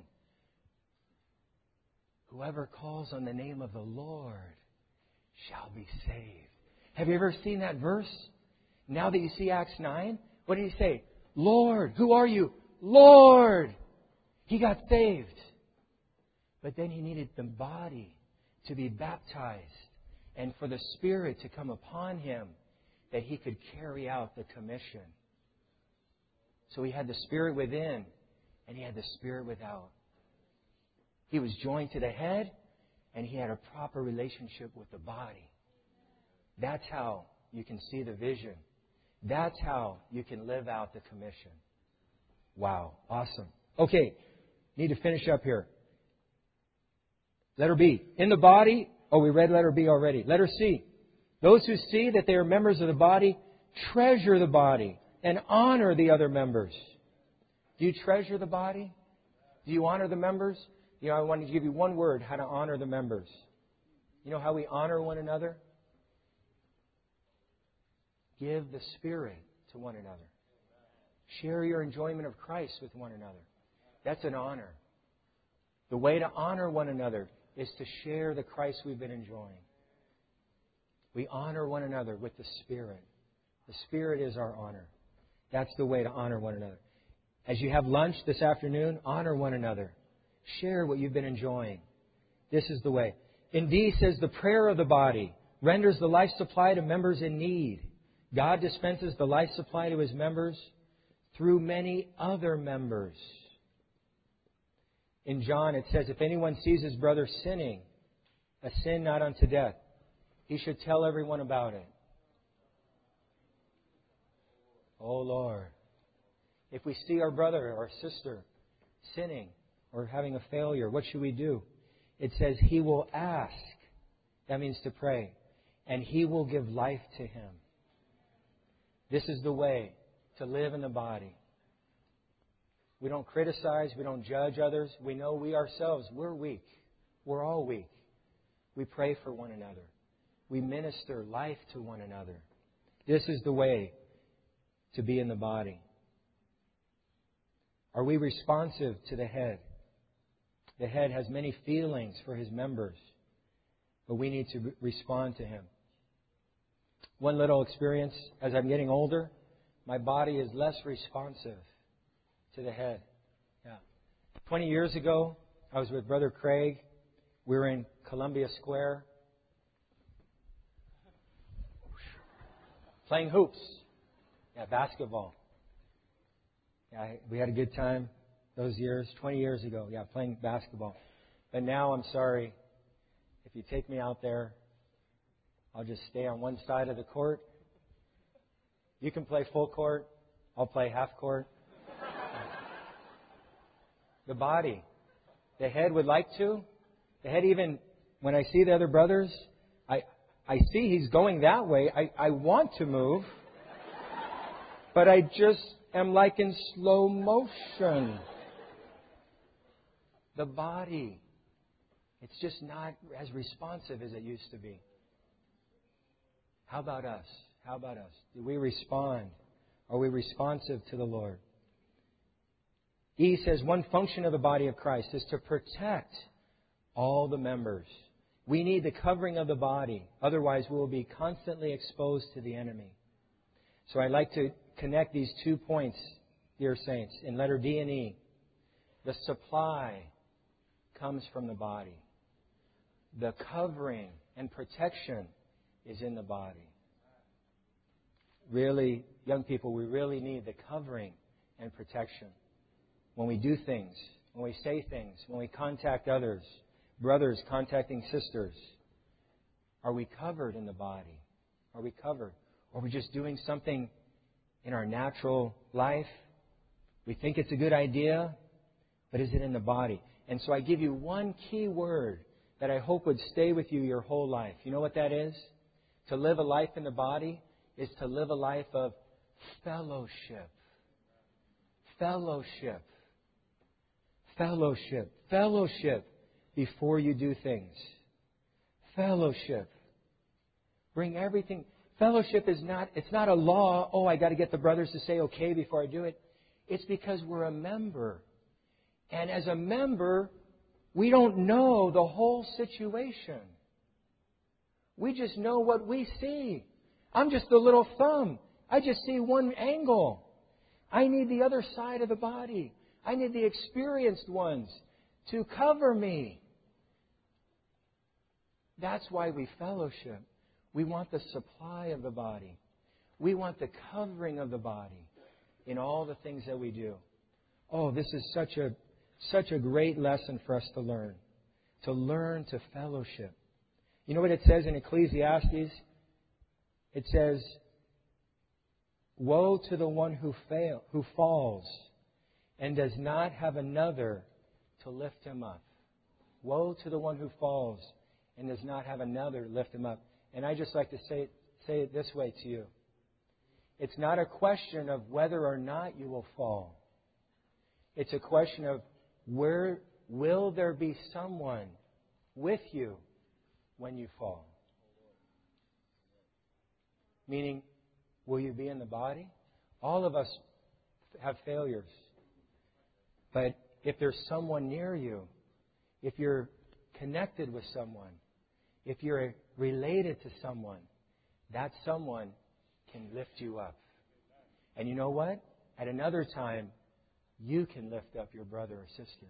Whoever calls on the name of the Lord shall be saved. Have you ever seen that verse? Now that you see Acts 9, what did he say? Lord, who are you? Lord! He got saved. But then he needed the body to be baptized and for the Spirit to come upon him that he could carry out the commission. So he had the Spirit within and he had the Spirit without. He was joined to the head and he had a proper relationship with the body. That's how you can see the vision. That's how you can live out the commission. Wow. Awesome. Okay. Need to finish up here. Letter B. In the body. Oh, we read letter B already. Letter C. Those who see that they are members of the body treasure the body and honor the other members. Do you treasure the body? Do you honor the members? You know, I wanted to give you one word, how to honor the members. You know how we honor one another? Give the Spirit to one another. Share your enjoyment of Christ with one another. That's an honor. The way to honor one another is to share the Christ we've been enjoying. We honor one another with the Spirit. The Spirit is our honor. That's the way to honor one another. As you have lunch this afternoon, honor one another. Share what you've been enjoying. This is the way. In D says the prayer of the body renders the life supply to members in need. God dispenses the life supply to His members through many other members. In John it says, if anyone sees his brother sinning, a sin not unto death, he should tell everyone about it. Oh Lord. If we see our brother or sister sinning or having a failure, what should we do? It says He will ask. That means to pray. And He will give life to him. This is the way to live in the body. We don't criticize. We don't judge others. We know we ourselves, we're weak. We're all weak. We pray for one another. We minister life to one another. This is the way to be in the body. Are we responsive to the head? The head has many feelings for his members, but we need to respond to him. One little experience, as I'm getting older, my body is less responsive to the head. 20 years ago, I was with Brother Craig. We were in Columbia Square playing hoops. Basketball. We had a good time those years, 20 years ago, playing basketball. But now, I'm sorry, if you take me out there, I'll just stay on one side of the court. You can play full court. I'll play half court. The body. The head would like to, The head even, when I see the other brothers, I see he's going that way. I want to move, but I just am like in slow motion. The body, it's just not as responsive as it used to be. How about us? How about us? Do we respond? Are we responsive to the Lord? E says one function of the body of Christ is to protect all the members. We need the covering of the body. Otherwise, we will be constantly exposed to the enemy. So I'd like to connect these 2 points, dear saints, in letter D and E. The supply comes from the body. The covering and protection is in the body. Really, young people, we really need the covering and protection. When we do things, when we say things, when we contact others, brothers contacting sisters, are we covered in the body? Are we covered? Or are we just doing something in our natural life? We think it's a good idea, but is it in the body? And so I give you one key word that I hope would stay with you your whole life. You know what that is? To live a life in the body is to live a life of fellowship. Fellowship. Fellowship. Fellowship before you do things. Fellowship. Bring everything. Fellowship is it's not a law. Oh, I got to get the brothers to say okay before I do it. It's because we're a member. And as a member, we don't know the whole situation. We just know what we see. I'm just the little thumb. I just see one angle. I need the other side of the body. I need the experienced ones to cover me. That's why we fellowship. We want the supply of the body. We want the covering of the body in all the things that we do. Oh, this is such a great lesson for us to learn. To learn to fellowship. You know what it says in Ecclesiastes? It says, woe to the one who falls and does not have another to lift him up. Woe to the one who falls and does not have another to lift him up. And I just like to say it this way to you. It's not a question of whether or not you will fall. It's a question of will there be someone with you when you fall? Meaning, will you be in the body? All of us have failures. But if there's someone near you, if you're connected with someone, if you're related to someone, that someone can lift you up. And you know what? At another time, you can lift up your brother or sister.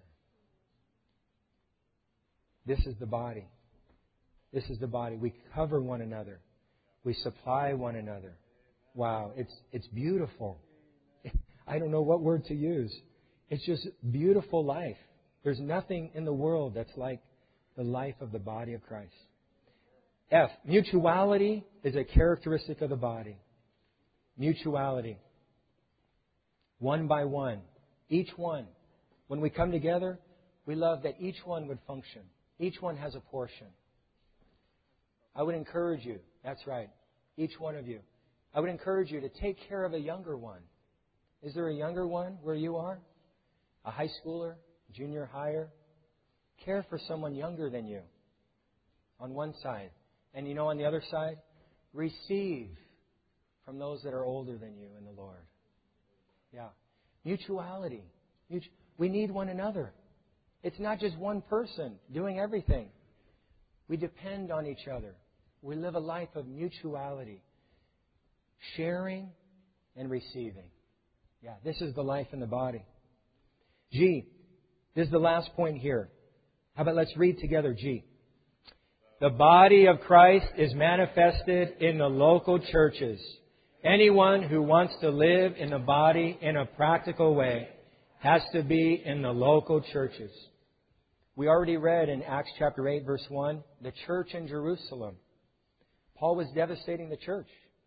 This is the body. This is the body. We cover one another. We supply one another. Wow, it's beautiful. I don't know what word to use. It's just beautiful life. There's nothing in the world that's like the life of the body of Christ. F, mutuality is a characteristic of the body. Mutuality. One by one. Each one. When we come together, we love that each one would function. Each one has a portion. I would encourage you, that's right, each one of you. I would encourage you to take care of a younger one. Is there a younger one where you are? A high schooler? Junior higher? Care for someone younger than you on one side. And you know, on the other side, receive from those that are older than you in the Lord. Yeah. Mutuality. We need one another. It's not just one person doing everything. We depend on each other. We live a life of mutuality. Sharing and receiving. Yeah, this is the life in the body. G. This is the last point here. How about let's read together G. The body of Christ is manifested in the local churches. Anyone who wants to live in the body in a practical way has to be in the local churches. We already read in Acts chapter 8, verse 1, the church in Jerusalem. Paul was devastating the church.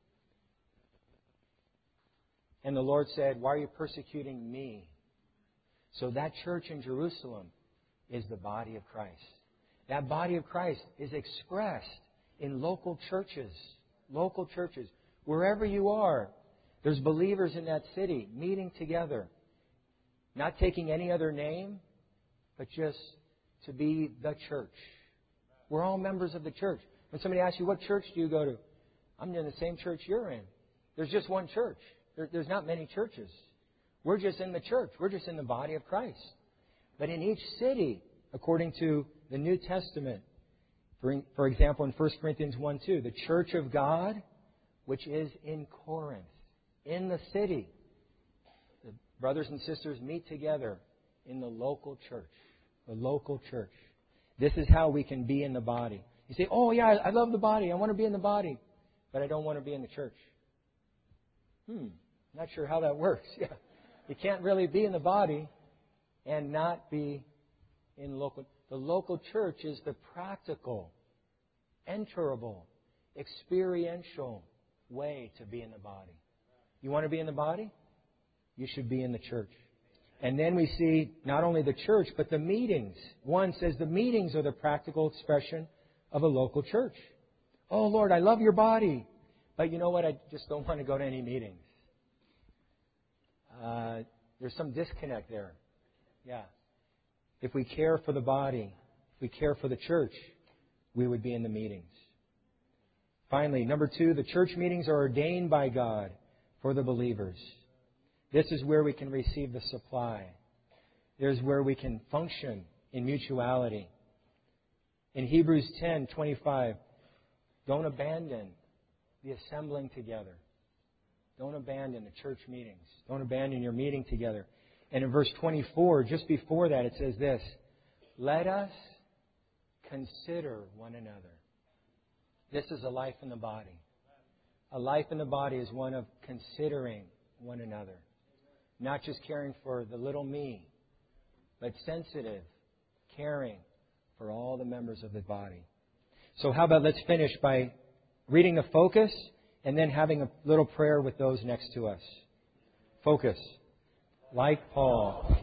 And the Lord said, why are you persecuting me? So that church in Jerusalem is the body of Christ. That body of Christ is expressed in local churches. Local churches. Wherever you are, there's believers in that city meeting together. Not taking any other name, but just to be the church. We're all members of the church. When somebody asks you, what church do you go to? I'm in the same church you're in. There's just one church. There's not many churches. We're just in the church. We're just in the body of Christ. But in each city, according to the New Testament, for example, in 1 Corinthians 1:2, the church of God, which is in Corinth, in the city, the brothers and sisters meet together in the local church. The local church. This is how we can be in the body. You say, oh yeah, I love the body. I want to be in the body. But I don't want to be in the church. Not sure how that works. Yeah. You can't really be in the body and not be in local. The local church is the practical, enterable, experiential way to be in the body. You want to be in the body? You should be in the church. And then we see not only the church, but the meetings. One says the meetings are the practical expression of a local church. Oh, Lord, I love your body. But you know what? I just don't want to go to any meetings. There's some disconnect there. Yeah. If we care for the body, if we care for the church, we would be in the meetings. Finally, number 2, the church meetings are ordained by God for the believers. This is where we can receive the supply. There's where we can function in mutuality. In Hebrews 10:25, don't abandon the assembling together. Don't abandon the church meetings. Don't abandon your meeting together. And in verse 24, just before that, it says this, let us consider one another. This is a life in the body. A life in the body is one of considering one another. Not just caring for the little me, but sensitive, caring for all the members of the body. So how about let's finish by reading the focus and then having a little prayer with those next to us. Focus. Like Paul.